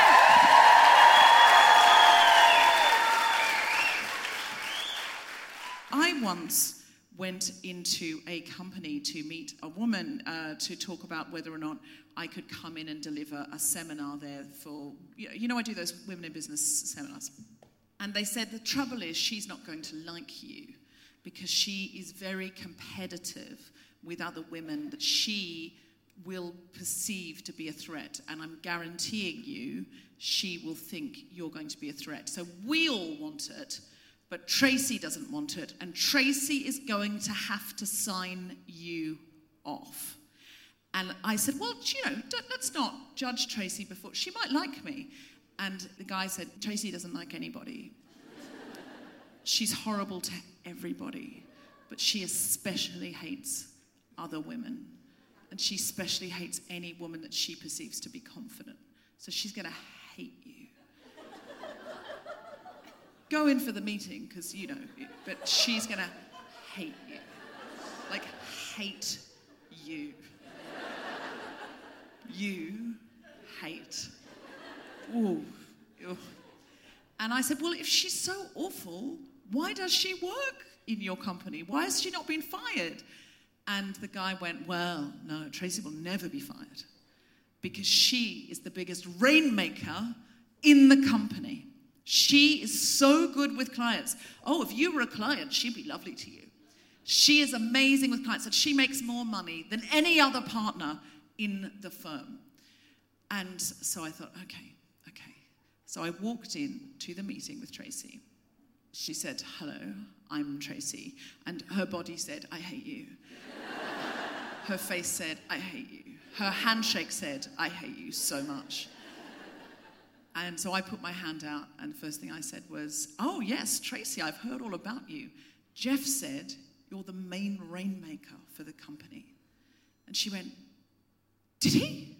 I once went into a company to meet a woman uh, to talk about whether or not I could come in and deliver a seminar there for, you know, I do those women in business seminars. And they said, the trouble is she's not going to like you because she is very competitive with other women that she will perceive to be a threat. And I'm guaranteeing you she will think you're going to be a threat. So we all want it. But Tracy doesn't want it, and Tracy is going to have to sign you off. And I said, well, you know, don't, let's not judge Tracy before. She might like me. And the guy said, Tracy doesn't like anybody. She's horrible to everybody, but she especially hates other women. And she especially hates any woman that she perceives to be confident. So she's going to hate you. Go in for the meeting, because, you know, but she's going to hate you. Like, hate you. You hate. Ooh. Ugh. And I said, well, if she's so awful, why does she work in your company? Why has she not been fired? And the guy went, well, no, Tracy will never be fired because she is the biggest rainmaker in the company. She is so good with clients. Oh, if you were a client, she'd be lovely to you. She is amazing with clients, and she makes more money than any other partner in the firm. And so I thought, okay, okay. So I walked in to the meeting with Tracy. She said, hello, I'm Tracy. And her body said, I hate you. Her face said, I hate you. Her handshake said, I hate you so much. And so I put my hand out, and the first thing I said was, oh, yes, Tracy, I've heard all about you. Jeff said you're the main rainmaker for the company. And she went, did he?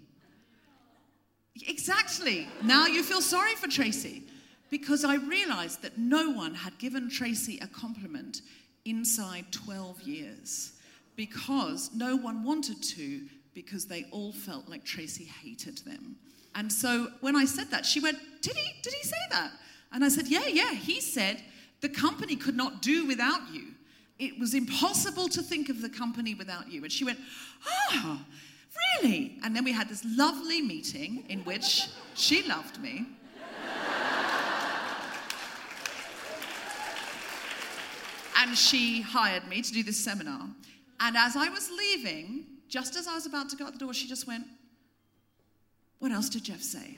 Exactly. Now you feel sorry for Tracy. Because I realized that no one had given Tracy a compliment inside twelve years. Because no one wanted to, because they all felt like Tracy hated them. And so when I said that, she went, did he? Did he say that? And I said, yeah, yeah. He said the company could not do without you. It was impossible to think of the company without you. And she went, oh, really? And then we had this lovely meeting in which she loved me. And she hired me to do this seminar. And as I was leaving, just as I was about to go out the door, she just went, what else did Jeff say?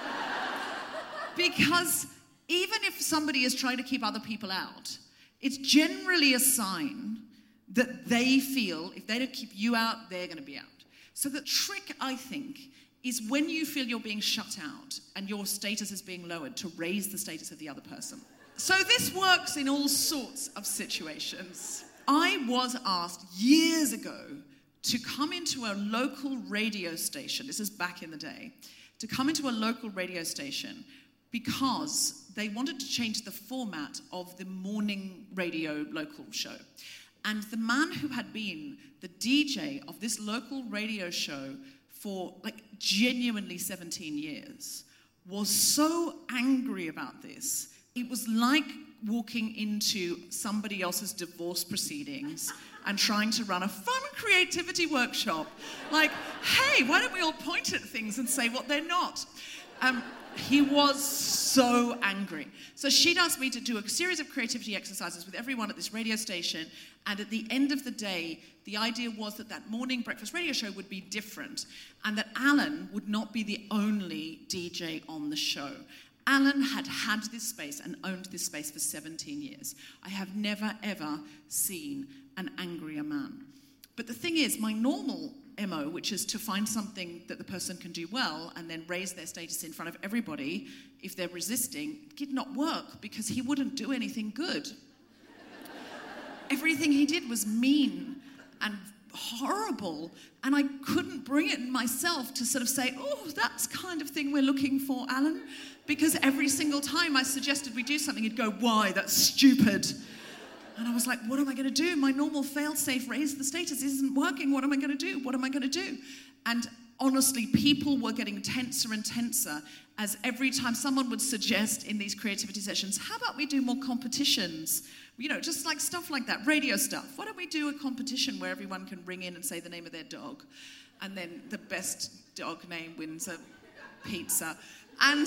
Because even if somebody is trying to keep other people out, it's generally a sign that they feel if they don't keep you out, they're going to be out. So the trick, I think, is when you feel you're being shut out and your status is being lowered, to raise the status of the other person. So this works in all sorts of situations. I was asked years ago to come into a local radio station, this is back in the day, to come into a local radio station because they wanted to change the format of the morning radio local show. And the man who had been the D J of this local radio show for like genuinely seventeen years was so angry about this. It was like walking into somebody else's divorce proceedings and trying to run a fun creativity workshop. Like, hey, why don't we all point at things and say what they're not? Um, he was so angry. So she'd asked me to do a series of creativity exercises with everyone at this radio station, and at the end of the day, the idea was that that morning breakfast radio show would be different, and that Alan would not be the only D J on the show. Alan had had this space and owned this space for seventeen years. I have never, ever seen an angrier man. But the thing is, my normal M O, which is to find something that the person can do well and then raise their status in front of everybody if they're resisting, did not work because he wouldn't do anything good. Everything he did was mean and horrible. And I couldn't bring it in myself to sort of say, oh, that's the kind of thing we're looking for, Alan. Because every single time I suggested we do something, he'd go, why, that's stupid. And I was like, what am I going to do? My normal fail-safe raise the status isn't working. What am I going to do? What am I going to do? And honestly, people were getting tenser and tenser as every time someone would suggest in these creativity sessions, how about we do more competitions? You know, just like stuff like that, radio stuff. Why don't we do a competition where everyone can ring in and say the name of their dog? And then the best dog name wins a pizza. And,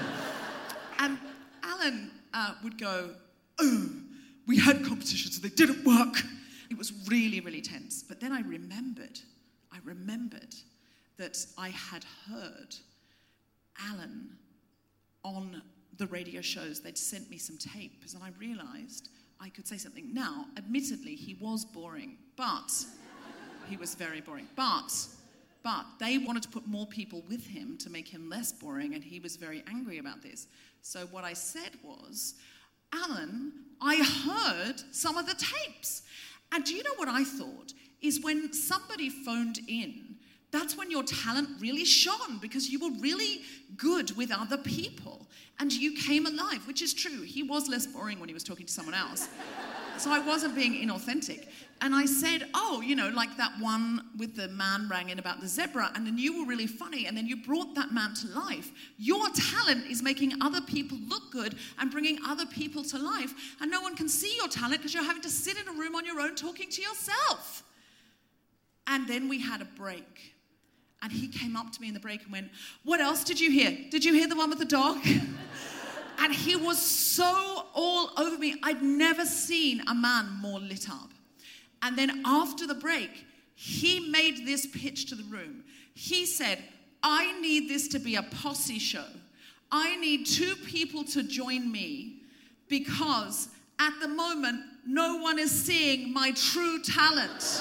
and Alan uh, would go, oh, we had competitions and they didn't work. It was really, really tense. But then I remembered, I remembered that I had heard Alan on the radio shows. They'd sent me some tapes and I realised I could say something. Now, admittedly, he was boring, but he was very boring. But, but they wanted to put more people with him to make him less boring, and he was very angry about this. So what I said was, Alan, I heard some of the tapes. And do you know what I thought? Is when somebody phoned in, that's when your talent really shone, because you were really good with other people and you came alive, which is true. He was less boring when he was talking to someone else. So I wasn't being inauthentic. And I said, oh, you know, like that one with the man rang in about the zebra, and then you were really funny, and then you brought that man to life. Your talent is making other people look good and bringing other people to life. And no one can see your talent because you're having to sit in a room on your own talking to yourself. And then we had a break. And he came up to me in the break and went, what else did you hear? Did you hear the one with the dog? And he was so all over me. I'd never seen a man more lit up. And then after the break, he made this pitch to the room. He said, I need this to be a posse show. I need two people to join me because at the moment, no one is seeing my true talent.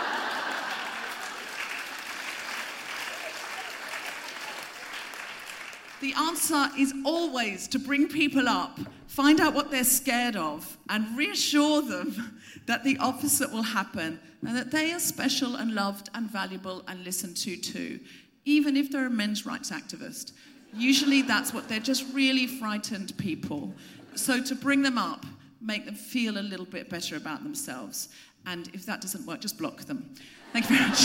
The answer is always to bring people up, find out what they're scared of, and reassure them that the opposite will happen and that they are special and loved and valuable and listened to too, even if they're a men's rights activist. Usually that's what they're just really frightened people. So to bring them up, make them feel a little bit better about themselves. And if that doesn't work, just block them. Thank you very much.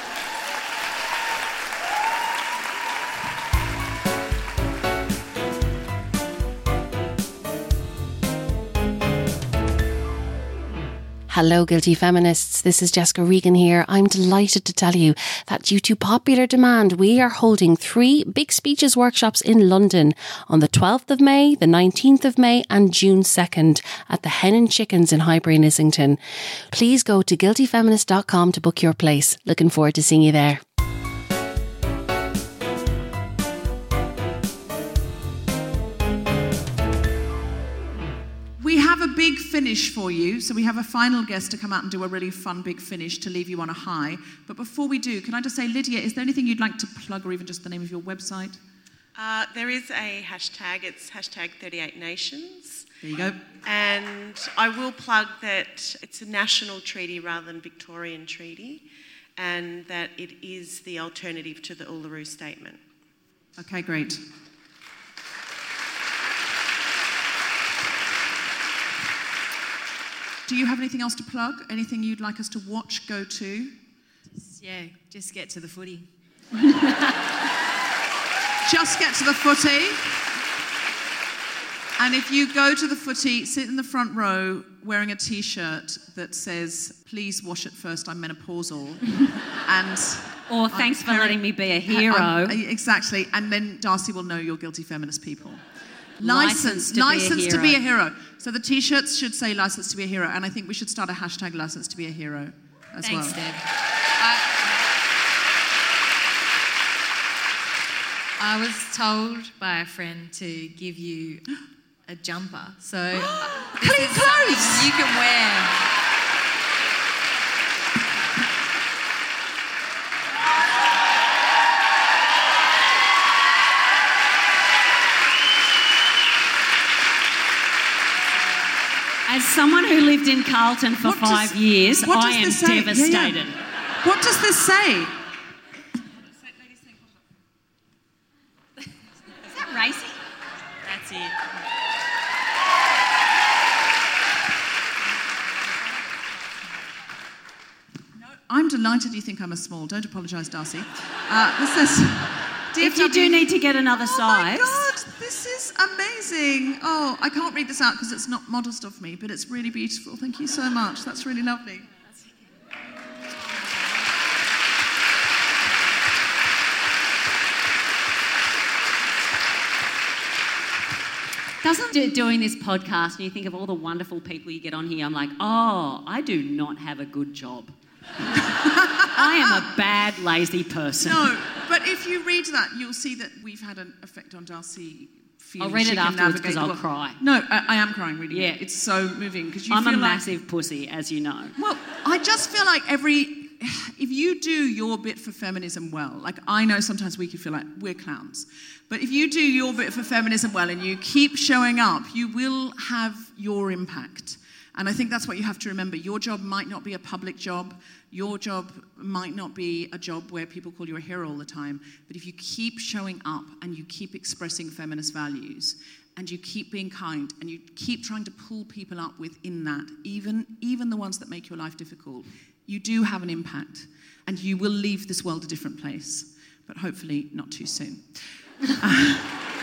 Hello, Guilty Feminists. This is Jessica Regan here. I'm delighted to tell you that due to popular demand, we are holding three big speeches workshops in London on the twelfth of May, the nineteenth of May and June second at the Hen and Chickens in Highbury and Islington. Please go to guilty feminist dot com to book your place. Looking forward to seeing you there. We have a big finish for you, so we have a final guest to come out and do a really fun big finish to leave you on a high. But before we do, can I just say, Lydia, is there anything you'd like to plug, or even just the name of your website? Uh, there is a hashtag, it's hashtag thirty-eight nations. There you go. And I will plug that it's a national treaty rather than Victorian treaty, and that it is the alternative to the Uluru Statement. Okay, great. Do you have anything else to plug? Anything you'd like us to watch, go to? Just, yeah, just get to the footy. Just get to the footy. And if you go to the footy, sit in the front row wearing a T-shirt that says, please wash it first, I'm menopausal. And or thanks I'm for very, letting me be a hero. I'm, exactly. And then Darcy will know you're guilty feminist people. License, license to be a hero. So the T-shirts should say license to be a hero, and I think we should start a hashtag license to be a hero as Thanks, well. Deb. I, I was told by a friend to give you a jumper, so this clean is clothes you can wear. As someone who lived in Carlton for what five does, years, I am devastated. Yeah, yeah. What does this say? Is that racy? That's it. I'm delighted you think I'm a small. Don't apologise, Darcy. Uh, this is... If you do need to get another oh size. Oh my God, this is amazing. Oh, I can't read this out because it's not modest of me, but it's really beautiful. Thank you so much. That's really lovely. Doesn't do, doing this podcast and you think of all the wonderful people you get on here, I'm like, oh, I do not have a good job. I am a bad, lazy person. No, but if you read that, you'll see that we've had an effect on Darcy. I'll read it afterwards because I'll cry. No, I, I am crying reading yeah. it. It's so moving because you I'm feel a like, massive pussy, as you know. Well, I just feel like every... If you do your bit for feminism well, like I know sometimes we can feel like we're clowns, but if you do your bit for feminism well and you keep showing up, you will have your impact. And I think that's what you have to remember. Your job might not be a public job. Your job might not be a job where people call you a hero all the time. But if you keep showing up and you keep expressing feminist values and you keep being kind and you keep trying to pull people up within that, even, even the ones that make your life difficult, you do have an impact and you will leave this world a different place, but hopefully not too soon. Uh,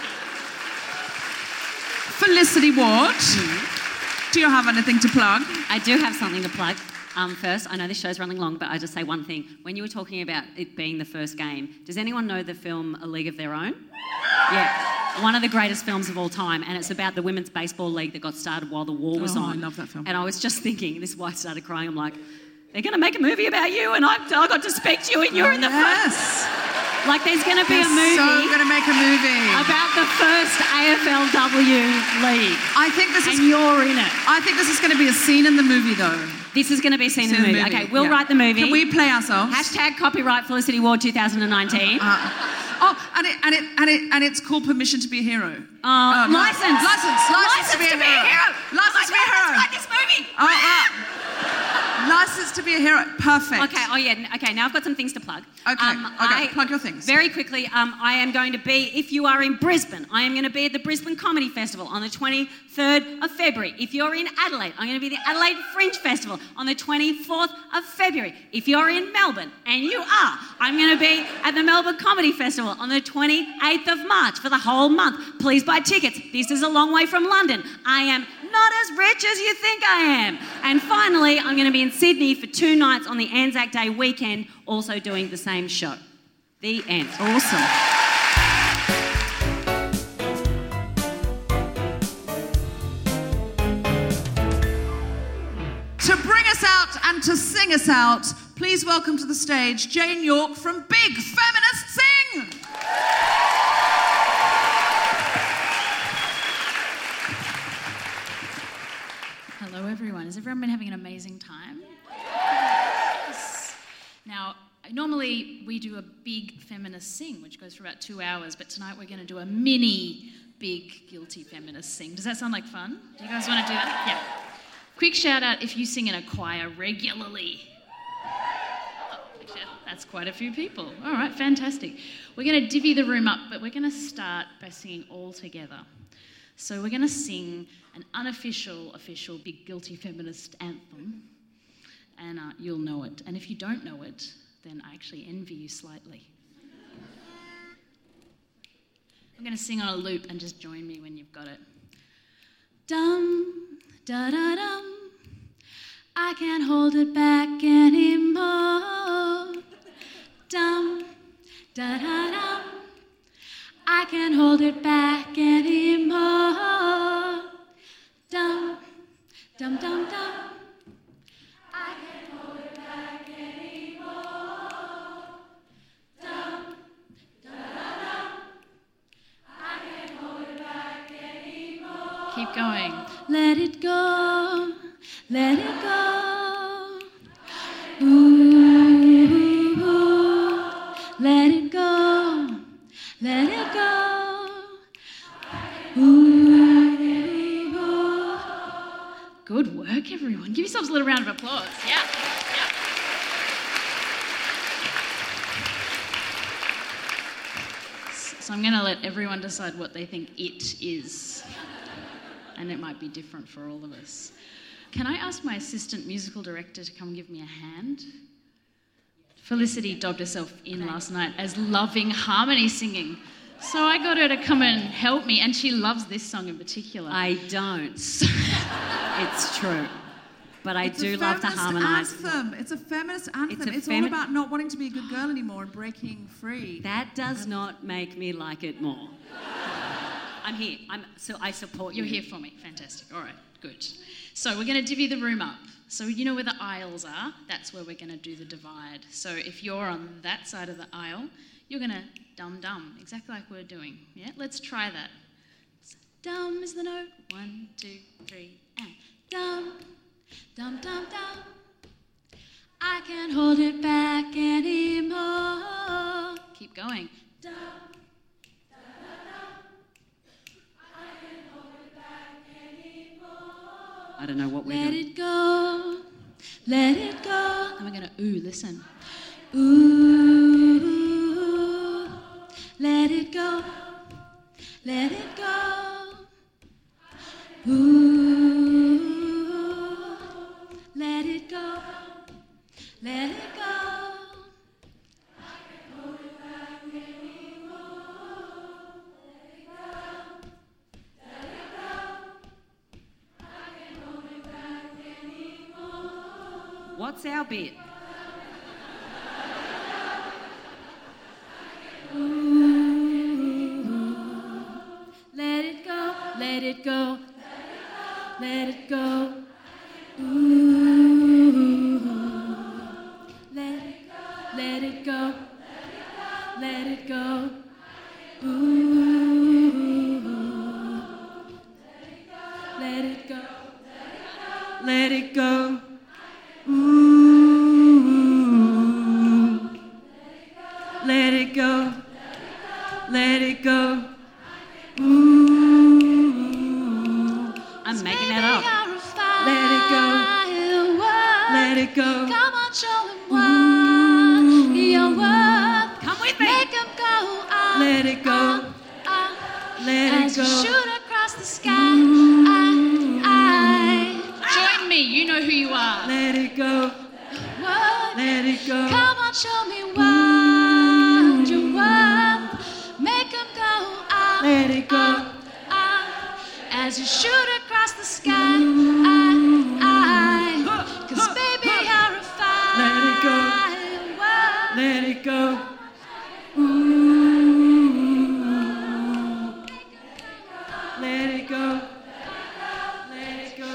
Felicity Ward, mm. do you have anything to plug? I do have something to plug. Um, first, I know this show's running long, but I'll just say one thing. When you were talking about it being the first game, does anyone know the film A League of Their Own? Yeah. One of the greatest films of all time, and it's about the women's baseball league that got started while the war was oh, on. I love that film. And I was just thinking, this is why I started crying, I'm like, they're going to make a movie about you and I, I got to speak to you and you're in the yes. first. Like there's going to be they're a movie. so going to make a movie. About the first A F L W league. I think this and is... And you're in it. I think this is going to be a scene in the movie though. This is going to be a scene, scene in the movie. movie. Okay, we'll yeah. write the movie. Can we play ourselves? Hashtag copyright Felicity Ward twenty nineteen. Uh, oh, and it, and, it, and, it, and it's called Permission to be a Hero. Uh, uh, license. License. License. License to be a hero. License to be a hero. Let's write this movie. Oh, uh, license to be a hero. Perfect. Okay, oh yeah, okay, now I've got some things to plug. Okay, um, okay, I, plug your things. Very quickly, um, I am going to be, if you are in Brisbane, I am going to be at the Brisbane Comedy Festival on the twenty-third of February. If you're in Adelaide, I'm going to be at the Adelaide Fringe Festival on the twenty-fourth of February. If you're in Melbourne, and you are, I'm going to be at the Melbourne Comedy Festival on the twenty-eighth of March for the whole month. Please buy tickets. This is a long way from London. I am not as rich as you think I am. And finally, I'm going to be in Sydney for two nights on the Anzac Day weekend, also doing the same show. The end. Awesome. To bring us out and to sing us out, please welcome to the stage Jane York from Big Feminist Sing! Hello everyone. Has everyone been having an amazing time? Yes. Now, normally we do a big feminist sing, which goes for about two hours, but tonight we're going to do a mini big guilty feminist sing. Does that sound like fun? Do you guys want to do that? Yeah. Quick shout out if you sing in a choir regularly. Oh, that's quite a few people. All right, fantastic. We're going to divvy the room up, but we're going to start by singing all together. So we're going to sing an unofficial, official big guilty feminist anthem, and uh, you'll know it. And if you don't know it, then I actually envy you slightly. I'm going to sing on a loop and just join me when you've got it. Dum, da-da-dum, I can't hold it back anymore. Dum, da-da-dum, I can't hold it back anymore. Dum, dum, dum, dum. I can't hold it back anymore. Dum, da-da-dum. I can't hold it back anymore. Keep going. Let it go, let it go. Ooh, let it go, let it go. Ooh. Good work, everyone. Give yourselves a little round of applause. Yeah, yeah. So I'm going to let everyone decide what they think it is. And it might be different for all of us. Can I ask my assistant musical director to come give me a hand? Felicity dobbed herself in last night as loving harmony singing. So I got her to come and help me, and she loves this song in particular. I don't. It's true. But I it's do love to harmonise. Anthem. It's a feminist anthem. It's, it's femi- all about not wanting to be a good girl anymore and breaking free. That does not make me like it more. I'm here. I'm so I support you. You're here for me. Fantastic. All right, good. So we're going to divvy the room up. So you know where the aisles are? That's where we're going to do the divide. So if you're on that side of the aisle, you're going to dum-dum, exactly like we're doing. Yeah, let's try that. Dum is the note. One, two, three, and dum, dum, dum, dum. I can't hold it back anymore. Keep going. Dum. I don't know what we're Let doing. it go, let it go. And we're going to ooh, listen. Ooh, let it go, let it go. Ooh, let it go, let it go. What's our bit? Ooh, let it go, let it go, let it go. Ooh, let it go, let it go, let it go. Ooh, let it go, Let it go. Ooh, Let it go. Let it go. Ooh, I'm making that up. Let it go. Let it go. Come on, show him what you're worth. Come with me. Make him go up. Let it go. Up, up. Let As it you go. shoot across the sky. I, I. Join me. You know who you are. Let it go. What? Let it go. Come on, show me what you're worth. Make him go up. Let it go. Up, up. As you shoot across the sky. I, I. 'Cause baby, you're a fire. Let it go. Let it go. Ooh. Let it go. Let it go.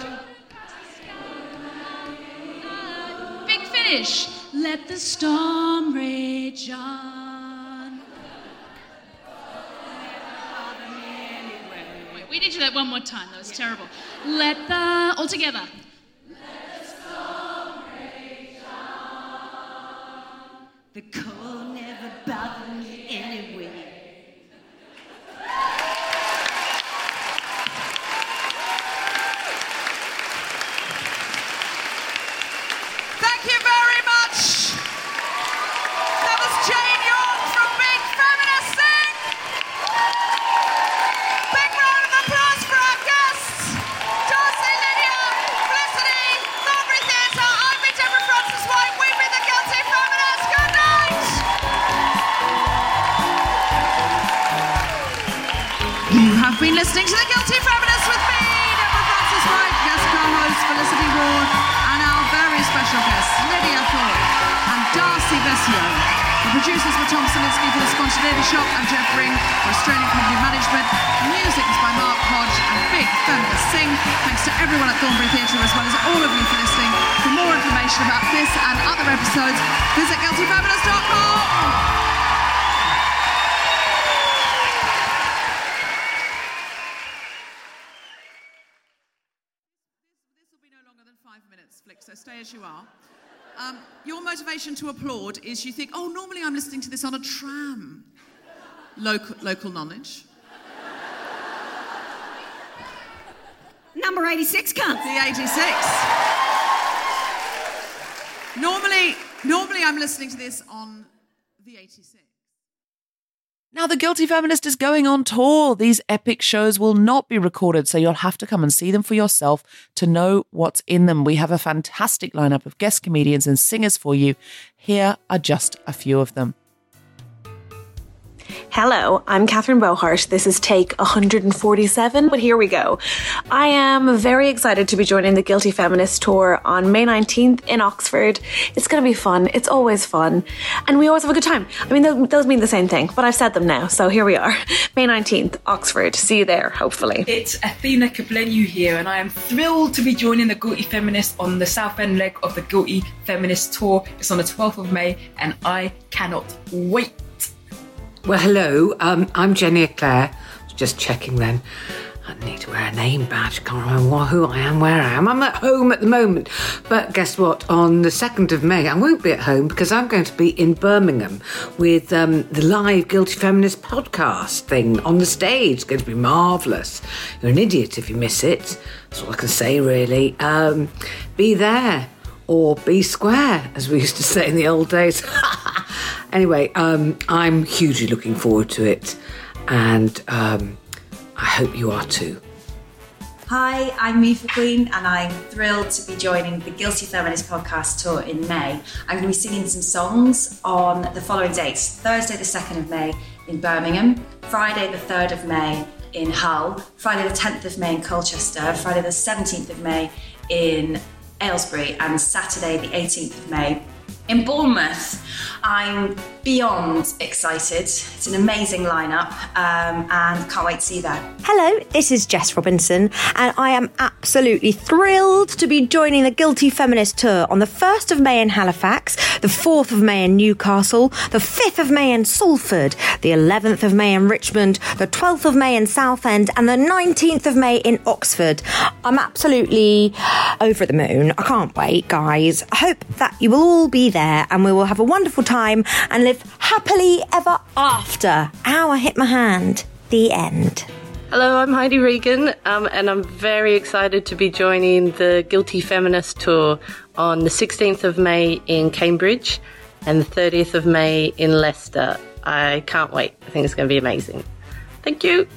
Big finish. Let the storm rage on. Wait, we need to do that one more time. That was terrible. Let the all together. The cold never bothered me anyway. Thank you very much. That was Jane Young from Big Feminist Sing. Big round of applause for our guests. Darcy, Lydia, Felicity, Thornbury Theatre. I've been Deborah Francis White. We've been the Guilty Feminists. Good night. You have been listening to the Guilty Feminists with me, Deborah Francis White, guest co-host Felicity Ward, and our very special guests, Lydia Thorpe and Darcy Bessiot. The producers were Tom Salinsky for the Spontaneity Shop and Jeff Ring for Australian Comedy Management. The music is by Mark Hodge and Big Feminist Sing. Thanks to everyone at Thornbury Theatre as well as all of you for listening. For more information about this and other episodes, visit guilty feminist dot com. Flick, so stay as you are. Um, your motivation to applaud is you think, oh, normally I'm listening to this on a tram. Local, local knowledge. Number eighty-six, cunt. The eighty-six. Normally, normally I'm listening to this on the eighty-six. Now, The Guilty Feminist is going on tour. These epic shows will not be recorded, so you'll have to come and see them for yourself to know what's in them. We have a fantastic lineup of guest comedians and singers for you. Here are just a few of them. Hello, I'm Catherine Bohart. This is take one hundred forty-seven, but here we go. I am very excited to be joining the Guilty Feminist tour on May nineteenth in Oxford. It's going to be fun. It's always fun. And we always have a good time. I mean, those, those mean the same thing, but I've said them now, so here we are. May nineteenth, Oxford. See you there, hopefully. It's Athena Kaplenu here, and I am thrilled to be joining the Guilty Feminist on the South End leg of the Guilty Feminist tour. It's on the twelfth of May, and I cannot wait. Well, hello, um, I'm Jenny Eclair. Just checking then. I need to wear a name badge. Can't remember who I am, where I am. I'm at home at the moment. But guess what? On the second of May, I won't be at home because I'm going to be in Birmingham with um, the live Guilty Feminist podcast thing on the stage. It's going to be marvellous. You're an idiot if you miss it. That's all I can say, really. Um, be there. Or be square, as we used to say in the old days. Anyway, um, I'm hugely looking forward to it, and um, I hope you are too. Hi, I'm Mifa Queen, and I'm thrilled to be joining the Guilty Feminist podcast tour in May. I'm going to be singing some songs on the following dates: Thursday the second of May in Birmingham, Friday the third of May in Hull, Friday the tenth of May in Colchester, Friday the seventeenth of May in Aylesbury, and Saturday the eighteenth of May in Bournemouth. I'm beyond excited. It's an amazing lineup, um, and can't wait to see you there. Hello, this is Jess Robinson, and I am absolutely thrilled to be joining the Guilty Feminist tour on the first of May in Halifax, the fourth of May in Newcastle, the fifth of May in Salford, the eleventh of May in Richmond, the twelfth of May in Southend, and the nineteenth of May in Oxford. I'm absolutely over the moon. I can't wait, guys. I hope that you will all be there and we will have a wonderful time and live happily ever after. Ow, I hit my hand. The end. Hello, I'm Heidi Regan, um, and I'm very excited to be joining the Guilty Feminist tour on the sixteenth of May in Cambridge and the thirtieth of May in Leicester. I can't wait. I think it's going to be amazing. Thank you.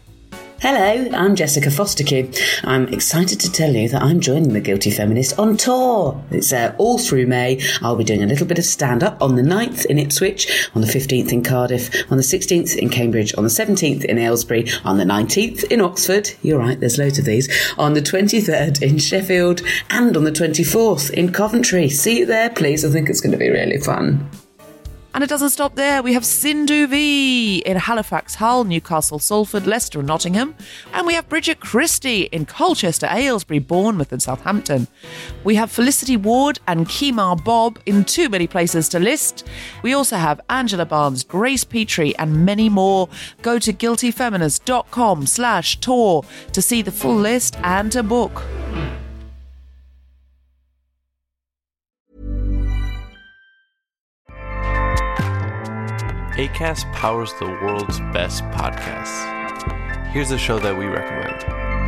Hello, I'm Jessica Fosterkew. I'm excited to tell you that I'm joining the Guilty Feminist on tour. It's uh, all through May. I'll be doing a little bit of stand-up on the ninth in Ipswich, on the fifteenth in Cardiff, on the sixteenth in Cambridge, on the seventeenth in Aylesbury, on the nineteenth in Oxford, you're right, there's loads of these, on the twenty-third in Sheffield, and on the twenty-fourth in Coventry. See you there, please. I think it's going to be really fun. And it doesn't stop there. We have Sindhu V in Halifax, Hull, Newcastle, Salford, Leicester and Nottingham. And we have Bridget Christie in Colchester, Aylesbury, Bournemouth and Southampton. We have Felicity Ward and Kemar Bob in too many places to list. We also have Angela Barnes, Grace Petrie and many more. Go to guiltyfeminist.com slash tour to see the full list and to book. Acast powers the world's best podcasts. Here's a show that we recommend.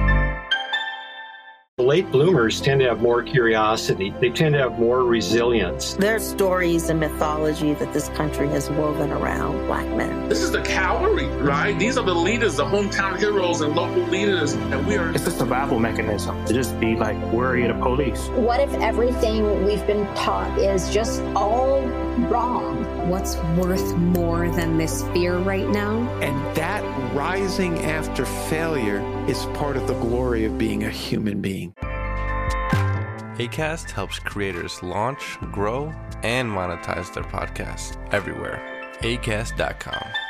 Late bloomers tend to have more curiosity. They tend to have more resilience. There's stories and mythology that this country has woven around black men. This is the cavalry, right? These are the leaders, the hometown heroes and local leaders. And we are... It's a survival mechanism to just be like worried of police. What if everything we've been taught is just all wrong? What's worth more than this fear right now? And that rising after failure is part of the glory of being a human being. Acast helps creators launch, grow, and monetize their podcasts everywhere. acast dot com.